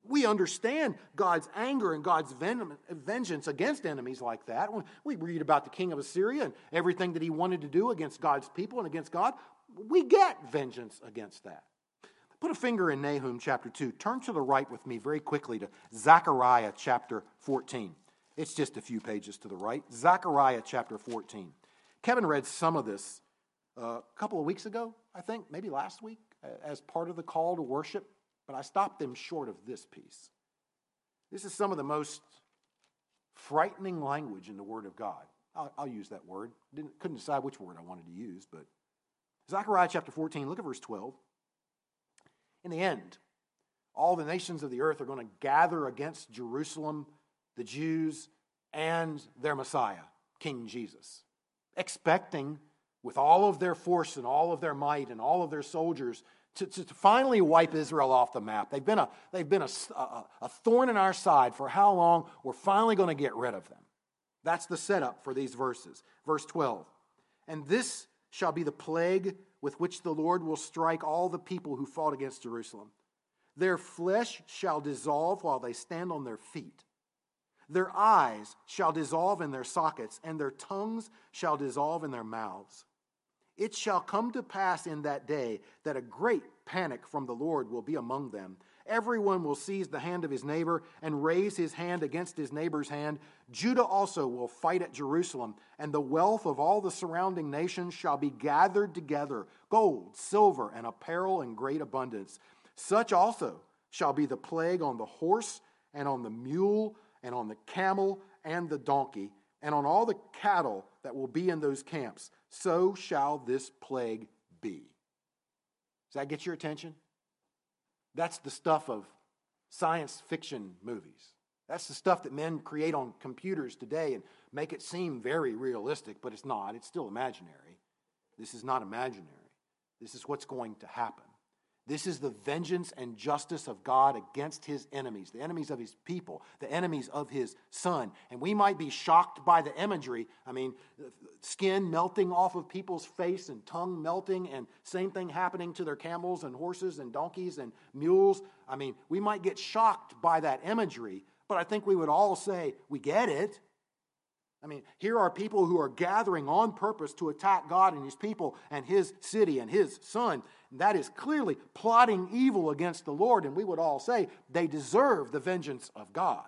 We understand God's anger and God's vengeance against enemies like that. We read about the king of Assyria and everything that he wanted to do against God's people and against God. We get vengeance against that. Put a finger in Nahum chapter 2. Turn to the right with me very quickly to Zechariah chapter 14. It's just a few pages to the right. Zechariah chapter 14. Kevin read some of this a couple of weeks ago, I think, maybe last week, as part of the call to worship. But I stopped them short of this piece. This is some of the most frightening language in the Word of God. I'll use that word. Couldn't decide which word I wanted to use, but Zechariah chapter 14, look at verse 12. In the end, all the nations of the earth are going to gather against Jerusalem, the Jews, and their Messiah, King Jesus, expecting with all of their force and all of their might and all of their soldiers to finally wipe Israel off the map. They've been a thorn in our side for how long? We're finally going to get rid of them. That's the setup for these verses. Verse 12. And this shall be the plague with which the Lord will strike all the people who fought against Jerusalem. Their flesh shall dissolve while they stand on their feet. Their eyes shall dissolve in their sockets, and their tongues shall dissolve in their mouths. It shall come to pass in that day that a great panic from the Lord will be among them. Everyone will seize the hand of his neighbor and raise his hand against his neighbor's hand. Judah also will fight at Jerusalem, and the wealth of all the surrounding nations shall be gathered together, gold, silver, and apparel in great abundance. Such also shall be the plague on the horse and on the mule and on the camel and the donkey and on all the cattle that will be in those camps. So shall this plague be. Does that get your attention? That's the stuff of science fiction movies. That's the stuff that men create on computers today and make it seem very realistic, but it's not. It's still imaginary. This is not imaginary. This is what's going to happen. This is the vengeance and justice of God against his enemies, the enemies of his people, the enemies of his son. And we might be shocked by the imagery. I mean, skin melting off of people's face and tongue melting, and same thing happening to their camels and horses and donkeys and mules. I mean, we might get shocked by that imagery, but I think we would all say, we get it. I mean, here are people who are gathering on purpose to attack God and his people and his city and his son. That is clearly plotting evil against the Lord, and we would all say they deserve the vengeance of God.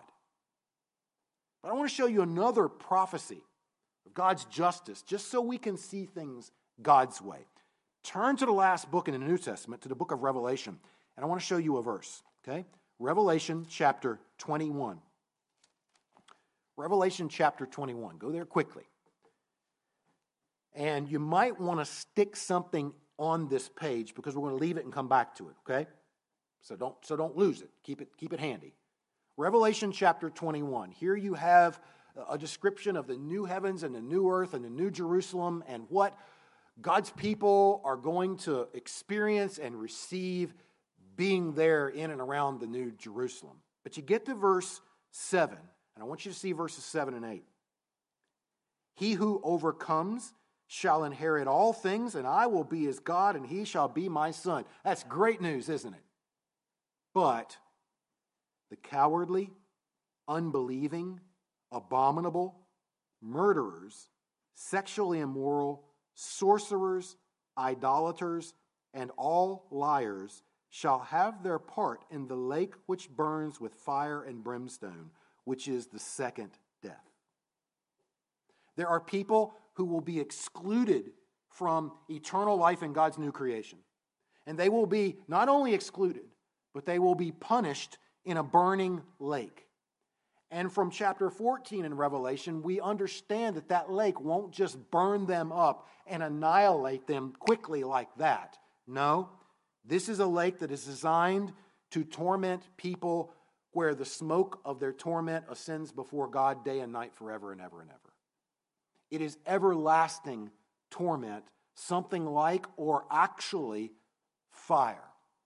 But I want to show you another prophecy of God's justice, just so we can see things God's way. Turn to the last book in the New Testament, to the book of Revelation, and I want to show you a verse, okay? Revelation chapter 21. Revelation chapter 21. Go there quickly. And you might want to stick something on this page because we're going to leave it and come back to it, okay? So don't lose it. Keep it handy. Revelation chapter 21. Here you have a description of the new heavens and the new earth and the new Jerusalem and what God's people are going to experience and receive being there in and around the new Jerusalem. But you get to verse 7. And I want you to see verses 7 and 8. He who overcomes shall inherit all things, and I will be his God, and he shall be my son. That's great news, isn't it? But the cowardly, unbelieving, abominable, murderers, sexually immoral, sorcerers, idolaters, and all liars shall have their part in the lake which burns with fire and brimstone, which is the second death. There are people who will be excluded from eternal life in God's new creation. And they will be not only excluded, but they will be punished in a burning lake. And from chapter 14 in Revelation, we understand that that lake won't just burn them up and annihilate them quickly like that. No, this is a lake that is designed to torment people where the smoke of their torment ascends before God day and night forever and ever and ever. It is everlasting torment, something like or actually fire.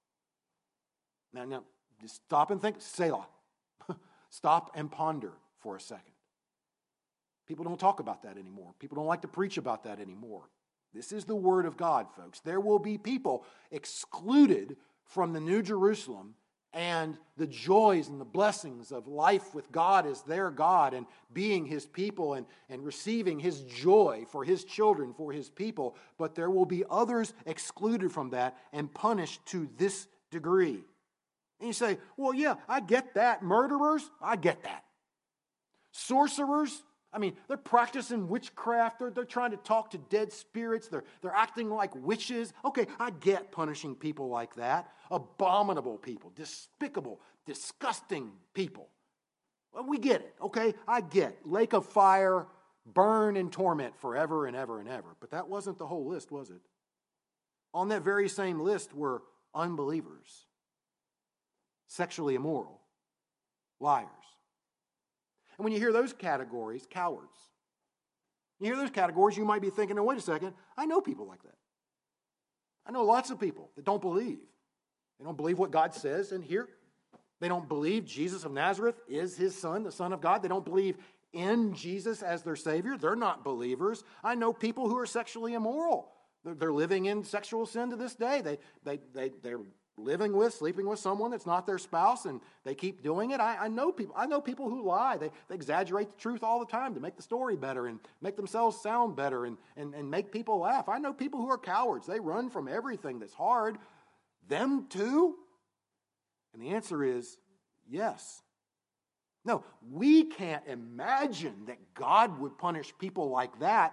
Now just stop and think, Selah. Stop and ponder for a second. People don't talk about that anymore. People don't like to preach about that anymore. This is the word of God, folks. There will be people excluded from the New Jerusalem and the joys and the blessings of life with God as their God and being His people and receiving His joy for His children, for His people. But there will be others excluded from that and punished to this degree. And you say, well, yeah, I get that. Murderers, I get that. Sorcerers, I mean, they're practicing witchcraft. They're trying to talk to dead spirits. They're acting like witches. Okay, I get punishing people like that. Abominable people, despicable, disgusting people. Well, we get it, okay? I get lake of fire, burn and torment forever and ever and ever. But that wasn't the whole list, was it? On that very same list were unbelievers, sexually immoral, liars. And when you hear those categories, cowards. You hear those categories, you might be thinking, no, wait a second, I know people like that. I know lots of people that don't believe. They don't believe what God says in here. They don't believe Jesus of Nazareth is His Son, the Son of God. They don't believe in Jesus as their Savior. They're not believers. I know people who are sexually immoral. They're living in sexual sin to this day. They're living with, sleeping with someone that's not their spouse, and they keep doing it. I know people who lie. They exaggerate the truth all the time to make the story better and make themselves sound better and make people laugh. I know people who are cowards. They run from everything that's hard. Them too? And the answer is yes. No, we can't imagine that God would punish people like that,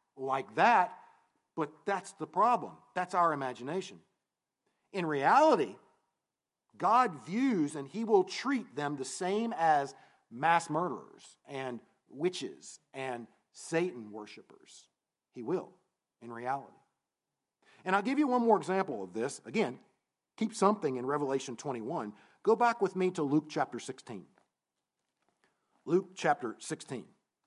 but that's the problem. That's our imagination. In reality, God views and He will treat them the same as mass murderers and witches and Satan worshipers. He will, in reality. And I'll give you one more example of this. Again, keep something in Revelation 21. Go back with me to Luke chapter 16. Luke chapter 16.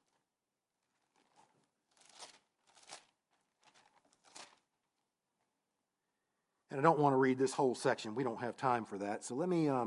And I don't want to read this whole section. We don't have time for that. So let me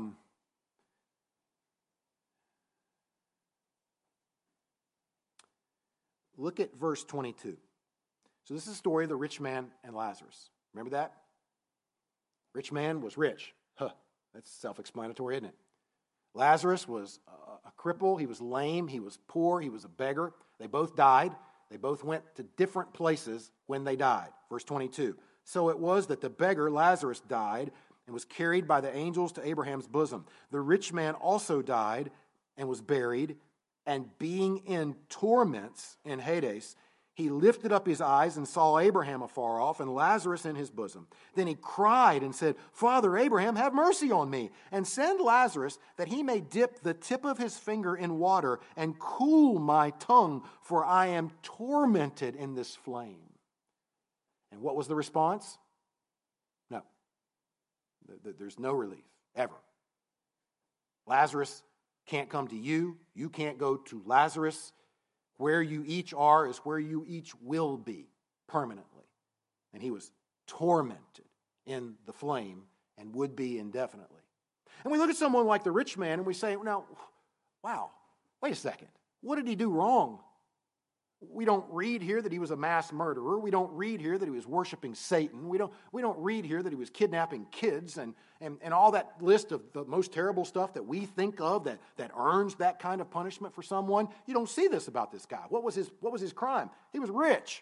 look at verse 22. So this is the story of the rich man and Lazarus. Remember that? Rich man was rich. That's self-explanatory, isn't it? Lazarus was a cripple. He was lame. He was poor. He was a beggar. They both died. They both went to different places when they died. Verse 22. So it was that the beggar Lazarus died and was carried by the angels to Abraham's bosom. The rich man also died and was buried, and being in torments in Hades, he lifted up his eyes and saw Abraham afar off and Lazarus in his bosom. Then he cried and said, Father Abraham, have mercy on me, and send Lazarus that he may dip the tip of his finger in water and cool my tongue, for I am tormented in this flame. And what was the response? No. There's no relief, ever. Lazarus can't come to you. You can't go to Lazarus. Where you each are is where you each will be permanently. And he was tormented in the flame and would be indefinitely. And we look at someone like the rich man and we say, now, wow, wait a second. What did he do wrong? We don't read here that he was a mass murderer. We don't read here that he was worshiping Satan. We don't read here that he was kidnapping kids and all that list of the most terrible stuff that we think of that earns that kind of punishment for someone. You don't see this about this guy. What was his crime? He was rich.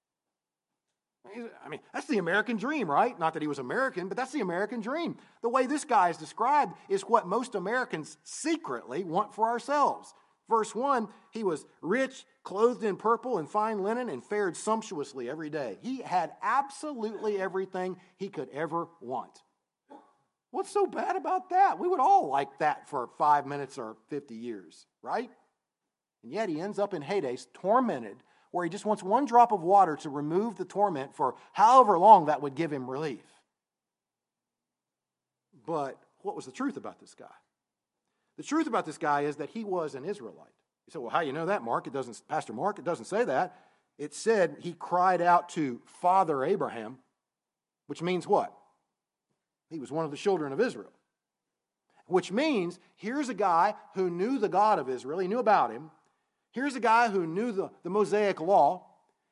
I mean, that's the American dream, right? Not that he was American, but that's the American dream. The way this guy is described is what most Americans secretly want for ourselves. Verse 1, he was rich, clothed in purple and fine linen, and fared sumptuously every day. He had absolutely everything he could ever want. What's so bad about that? We would all like that for 5 minutes or 50 years, right? And yet he ends up in Hades, tormented, where he just wants one drop of water to remove the torment for however long that would give him relief. But what was the truth about this guy? The truth about this guy is that he was an Israelite. You say, well, how do you know that, Mark? Pastor Mark, it doesn't say that. It said he cried out to Father Abraham, which means what? He was one of the children of Israel. Which means here's a guy who knew the God of Israel. He knew about him. Here's a guy who knew the Mosaic law.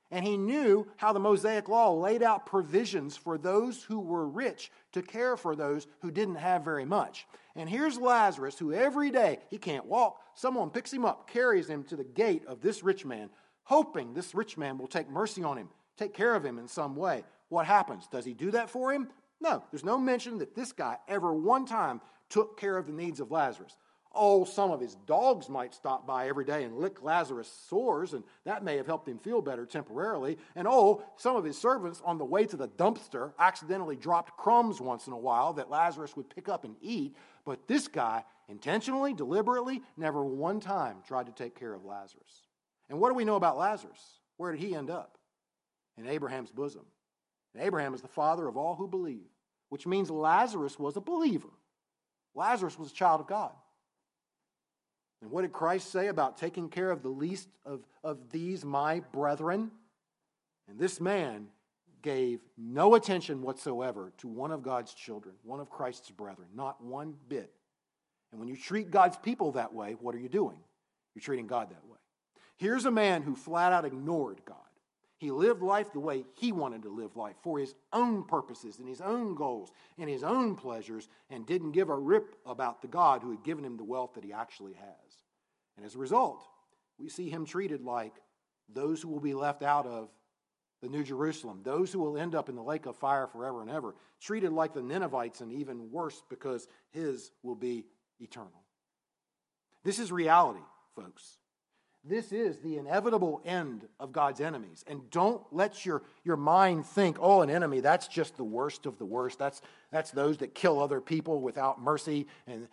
And he knew how the Mosaic Law laid out provisions for those who were rich to care for those who didn't have very much. And here's Lazarus, who every day, he can't walk. Someone picks him up, carries him to the gate of this rich man, hoping this rich man will take mercy on him, take care of him in some way. What happens? Does he do that for him? No. There's no mention that this guy ever one time took care of the needs of Lazarus. Oh, some of his dogs might stop by every day and lick Lazarus' sores, and that may have helped him feel better temporarily. And some of his servants on the way to the dumpster accidentally dropped crumbs once in a while that Lazarus would pick up and eat. But this guy, intentionally, deliberately, never one time tried to take care of Lazarus. And what do we know about Lazarus? Where did he end up? In Abraham's bosom. And Abraham is the father of all who believe, which means Lazarus was a believer. Lazarus was a child of God. And what did Christ say about taking care of the least of these my brethren? And this man gave no attention whatsoever to one of God's children, one of Christ's brethren, not one bit. And when you treat God's people that way, what are you doing? You're treating God that way. Here's a man who flat out ignored God. He lived life the way he wanted to live life, for his own purposes and his own goals and his own pleasures, and didn't give a rip about the God who had given him the wealth that he actually has. And as a result, we see him treated like those who will be left out of the New Jerusalem, those who will end up in the lake of fire forever and ever, treated like the Ninevites, and even worse, because his will be eternal. This is reality, folks. This is the inevitable end of God's enemies. And don't let your mind think, oh, an enemy, that's just the worst of the worst. That's those that kill other people without mercy and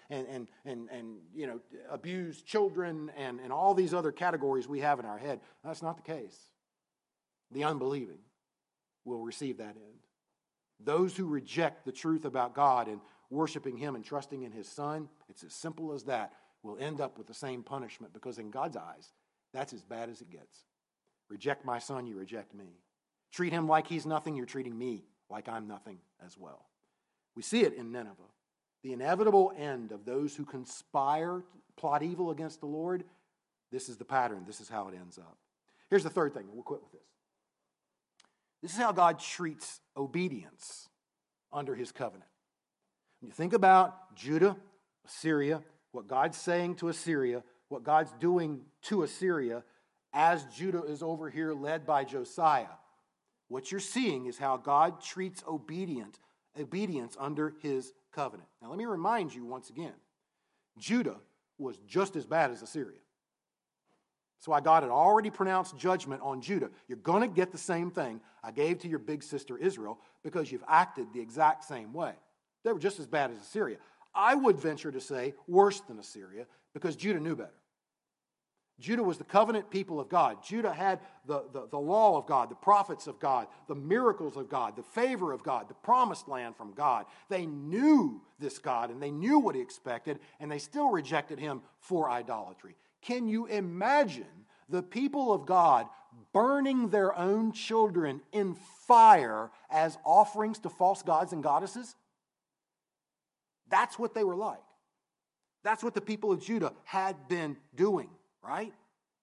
abuse children and all these other categories we have in our head. That's not the case. The unbelieving will receive that end. Those who reject the truth about God and worshiping him and trusting in his Son, it's as simple as that, will end up with the same punishment, because in God's eyes, that's as bad as it gets. Reject my Son, you reject me. Treat him like he's nothing, you're treating me like I'm nothing as well. We see it in Nineveh. The inevitable end of those who conspire, plot evil against the Lord. This is the pattern. This is how it ends up. Here's the third thing, and we'll quit with this. This is how God treats obedience under his covenant. When you think about Judah, Assyria, what God's saying to Assyria, what God's doing to Assyria as Judah is over here led by Josiah, what you're seeing is how God treats obedience under his covenant. Now let me remind you once again, Judah was just as bad as Assyria. That's why God had already pronounced judgment on Judah. You're going to get the same thing I gave to your big sister Israel, because you've acted the exact same way. They were just as bad as Assyria. I would venture to say worse than Assyria, because Judah knew better. Judah was the covenant people of God. Judah had the law of God, the prophets of God, the miracles of God, the favor of God, the promised land from God. They knew this God, and they knew what he expected, and they still rejected him for idolatry. Can you imagine the people of God burning their own children in fire as offerings to false gods and goddesses? That's what they were like. That's what the people of Judah had been doing, right?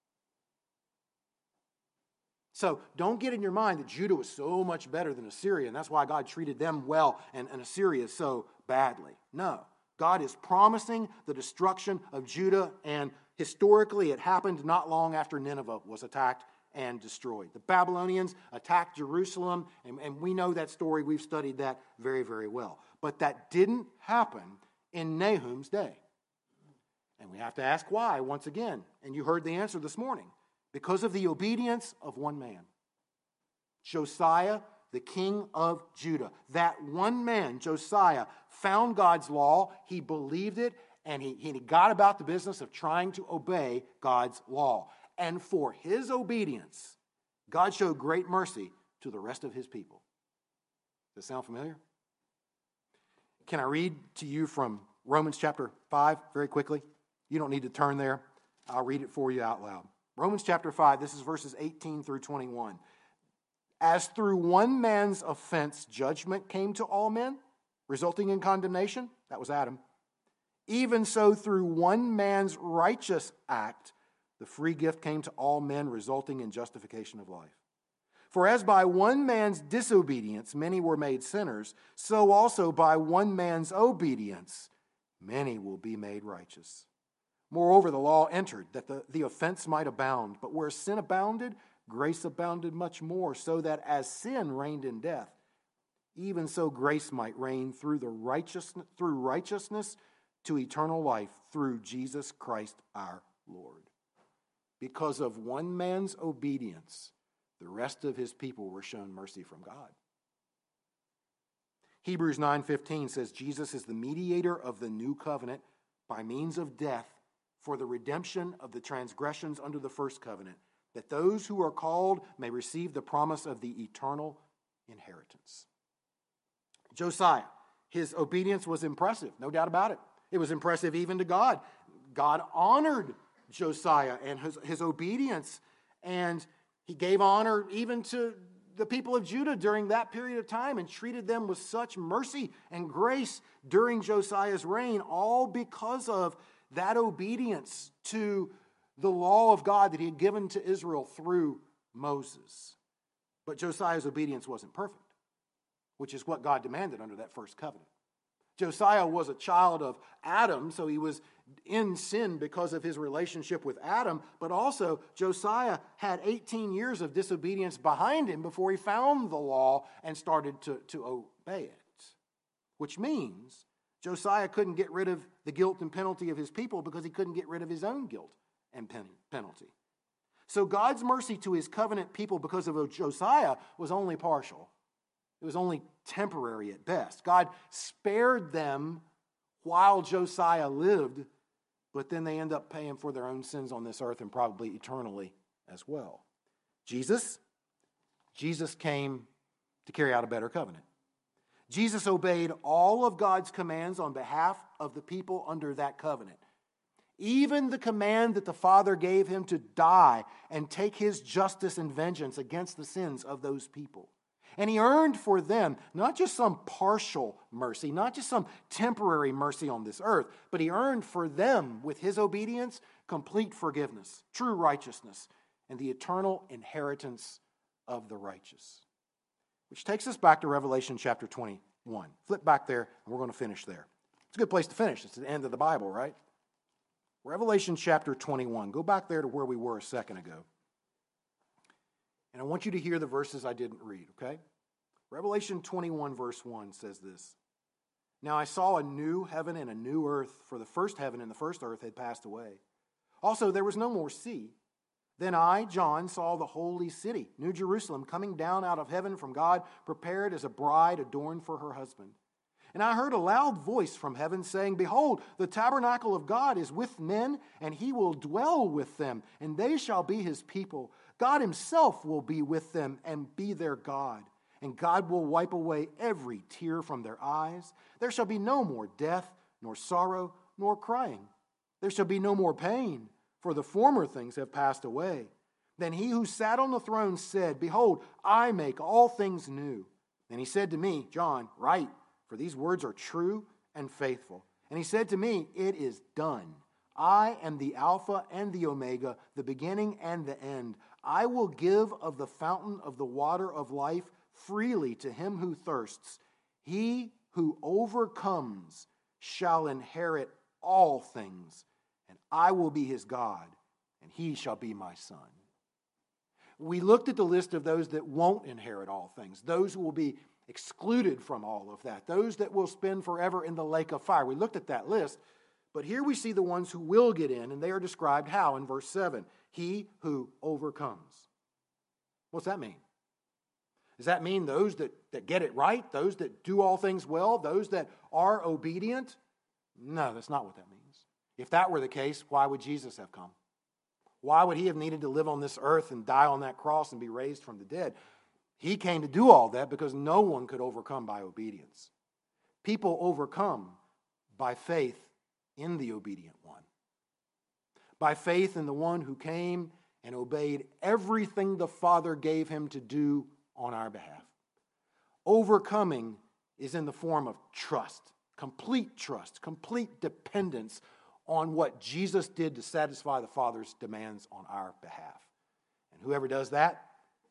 So don't get in your mind that Judah was so much better than Assyria, and that's why God treated them well and Assyria so badly. No. God is promising the destruction of Judah, and historically it happened not long after Nineveh was attacked and destroyed. The Babylonians attacked Jerusalem, and we know that story. We've studied that very, very well. But that didn't happen in Nahum's day. And we have to ask why once again. And you heard the answer this morning. Because of the obedience of one man. Josiah, the king of Judah. That one man, Josiah, found God's law. He believed it, and he got about the business of trying to obey God's law. And for his obedience, God showed great mercy to the rest of his people. Does that sound familiar? Can I read to you from Romans chapter 5 very quickly? You don't need to turn there. I'll read it for you out loud. Romans chapter 5, this is verses 18 through 21. As through one man's offense judgment came to all men, resulting in condemnation, that was Adam, even so through one man's righteous act, the free gift came to all men, resulting in justification of life. For as by one man's disobedience many were made sinners, so also by one man's obedience many will be made righteous. Moreover, the law entered, that the offense might abound. But where sin abounded, grace abounded much more, so that as sin reigned in death, even so grace might reign through righteousness to eternal life through Jesus Christ our Lord. Because of one man's obedience, the rest of his people were shown mercy from God. Hebrews 9:15 says Jesus is the mediator of the new covenant by means of death for the redemption of the transgressions under the first covenant, that those who are called may receive the promise of the eternal inheritance. Josiah, his obedience was impressive, no doubt about it. It was impressive even to God. God honored Josiah and his obedience, and he gave honor even to the people of Judah during that period of time and treated them with such mercy and grace during Josiah's reign, all because of that obedience to the law of God that he had given to Israel through Moses. But Josiah's obedience wasn't perfect, which is what God demanded under that first covenant. Josiah was a child of Adam, so he was in sin because of his relationship with Adam, but also Josiah had 18 years of disobedience behind him before he found the law and started to obey it. Which means Josiah couldn't get rid of the guilt and penalty of his people because he couldn't get rid of his own guilt and penalty. So God's mercy to his covenant people because of Josiah was only partial. It was only temporary at best. God spared them while Josiah lived, but then they end up paying for their own sins on this earth and probably eternally as well. Jesus came to carry out a better covenant. Jesus obeyed all of God's commands on behalf of the people under that covenant. Even the command that the Father gave him to die and take his justice and vengeance against the sins of those people. And he earned for them not just some partial mercy, not just some temporary mercy on this earth, but he earned for them, with his obedience, complete forgiveness, true righteousness, and the eternal inheritance of the righteous. Which takes us back to Revelation chapter 21. Flip back there, and we're going to finish there. It's a good place to finish. It's the end of the Bible, right? Revelation chapter 21. Go back there to where we were a second ago. And I want you to hear the verses I didn't read, okay? Revelation 21 verse 1 says this. Now I saw a new heaven and a new earth, for the first heaven and the first earth had passed away. Also there was no more sea. Then I, John, saw the holy city, New Jerusalem, coming down out of heaven from God, prepared as a bride adorned for her husband. And I heard a loud voice from heaven saying, Behold, the tabernacle of God is with men, and he will dwell with them, and they shall be his people. God himself will be with them and be their God. And God will wipe away every tear from their eyes. There shall be no more death, nor sorrow, nor crying. There shall be no more pain, for the former things have passed away. Then he who sat on the throne said, Behold, I make all things new. And he said to me, John, write, for these words are true and faithful. And he said to me, It is done. I am the Alpha and the Omega, the beginning and the end. I will give of the fountain of the water of life freely to him who thirsts. He who overcomes shall inherit all things, and I will be his God, and he shall be my son. We looked at the list of those that won't inherit all things, those who will be excluded from all of that, those that will spend forever in the lake of fire. We looked at that list, but here we see the ones who will get in, and they are described how in verse 7? He who overcomes. What's that mean? Does that mean those that get it right, those that do all things well, those that are obedient? No, that's not what that means. If that were the case, why would Jesus have come? Why would he have needed to live on this earth and die on that cross and be raised from the dead? He came to do all that because no one could overcome by obedience. People overcome by faith in the obedient one. By faith in the one who came and obeyed everything the Father gave him to do on our behalf. Overcoming is in the form of trust, complete dependence on what Jesus did to satisfy the Father's demands on our behalf. And whoever does that,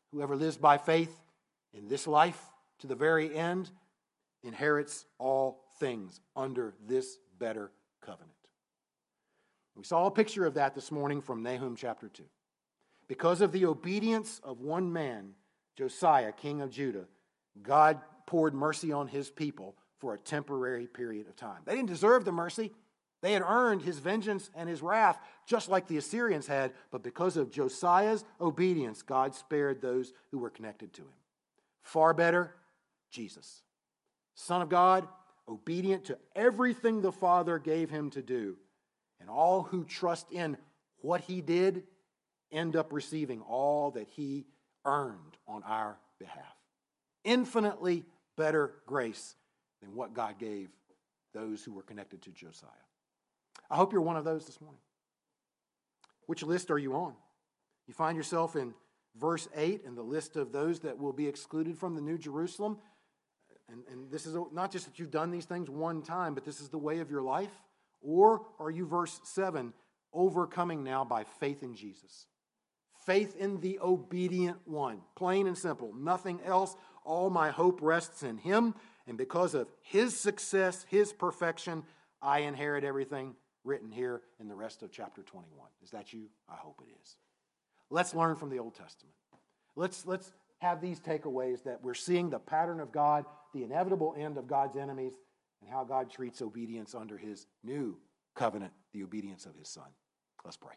Whoever lives by faith in this life to the very end inherits all things under this better covenant. We saw a picture of that this morning from Nahum chapter 2. Because of the obedience of one man, Josiah, king of Judah, God poured mercy on his people for a temporary period of time. They didn't deserve the mercy. They had earned his vengeance and his wrath, just like the Assyrians had, but because of Josiah's obedience, God spared those who were connected to him. Far better, Jesus, Son of God, obedient to everything the Father gave him to do. And all who trust in what he did end up receiving all that he earned on our behalf. Infinitely better grace than what God gave those who were connected to Josiah. I hope you're one of those this morning. Which list are you on? You find yourself in verse 8 in the list of those that will be excluded from the New Jerusalem. And this is not just that you've done these things one time, but this is the way of your life. Or are you, verse 7, overcoming now by faith in Jesus? Faith in the obedient one. Plain and simple. Nothing else. All my hope rests in him. And because of his success, his perfection, I inherit everything written here in the rest of chapter 21. Is that you? I hope it is. Let's learn from the Old Testament. Let's have these takeaways that we're seeing the pattern of God, the inevitable end of God's enemies, and how God treats obedience under his new covenant, the obedience of his Son. Let's pray.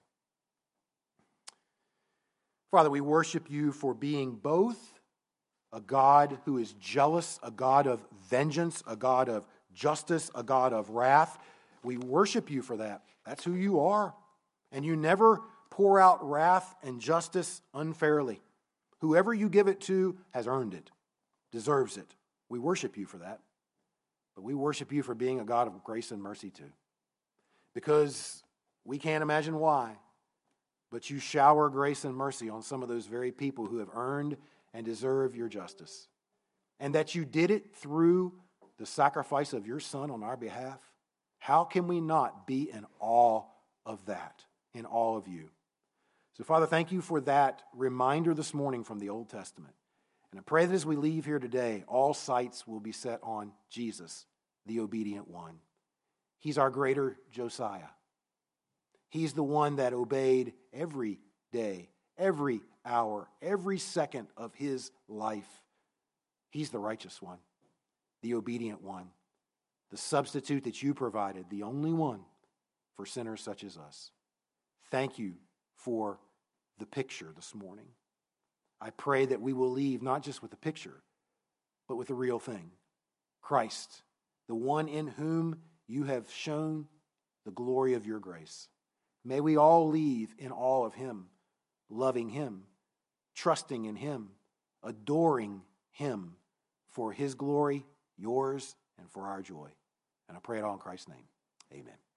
Father, we worship you for being both a God who is jealous, a God of vengeance, a God of justice, a God of wrath. We worship you for that. That's who you are. And you never pour out wrath and justice unfairly. Whoever you give it to has earned it, deserves it. We worship you for that. But we worship you for being a God of grace and mercy too. Because we can't imagine why, but you shower grace and mercy on some of those very people who have earned and deserve your justice. And that you did it through the sacrifice of your Son on our behalf. How can we not be in awe of that, in awe of you? So, Father, thank you for that reminder this morning from the Old Testament. And I pray that as we leave here today, all sights will be set on Jesus, the obedient one. He's our greater Josiah. He's the one that obeyed every day, every hour, every second of his life. He's the righteous one, the obedient one, the substitute that you provided, the only one for sinners such as us. Thank you for the picture this morning. I pray that we will leave not just with the picture, but with the real thing. Christ, the one in whom you have shown the glory of your grace. May we all leave in awe of him, loving him, trusting in him, adoring him for his glory, yours, and for our joy. And I pray it all in Christ's name. Amen.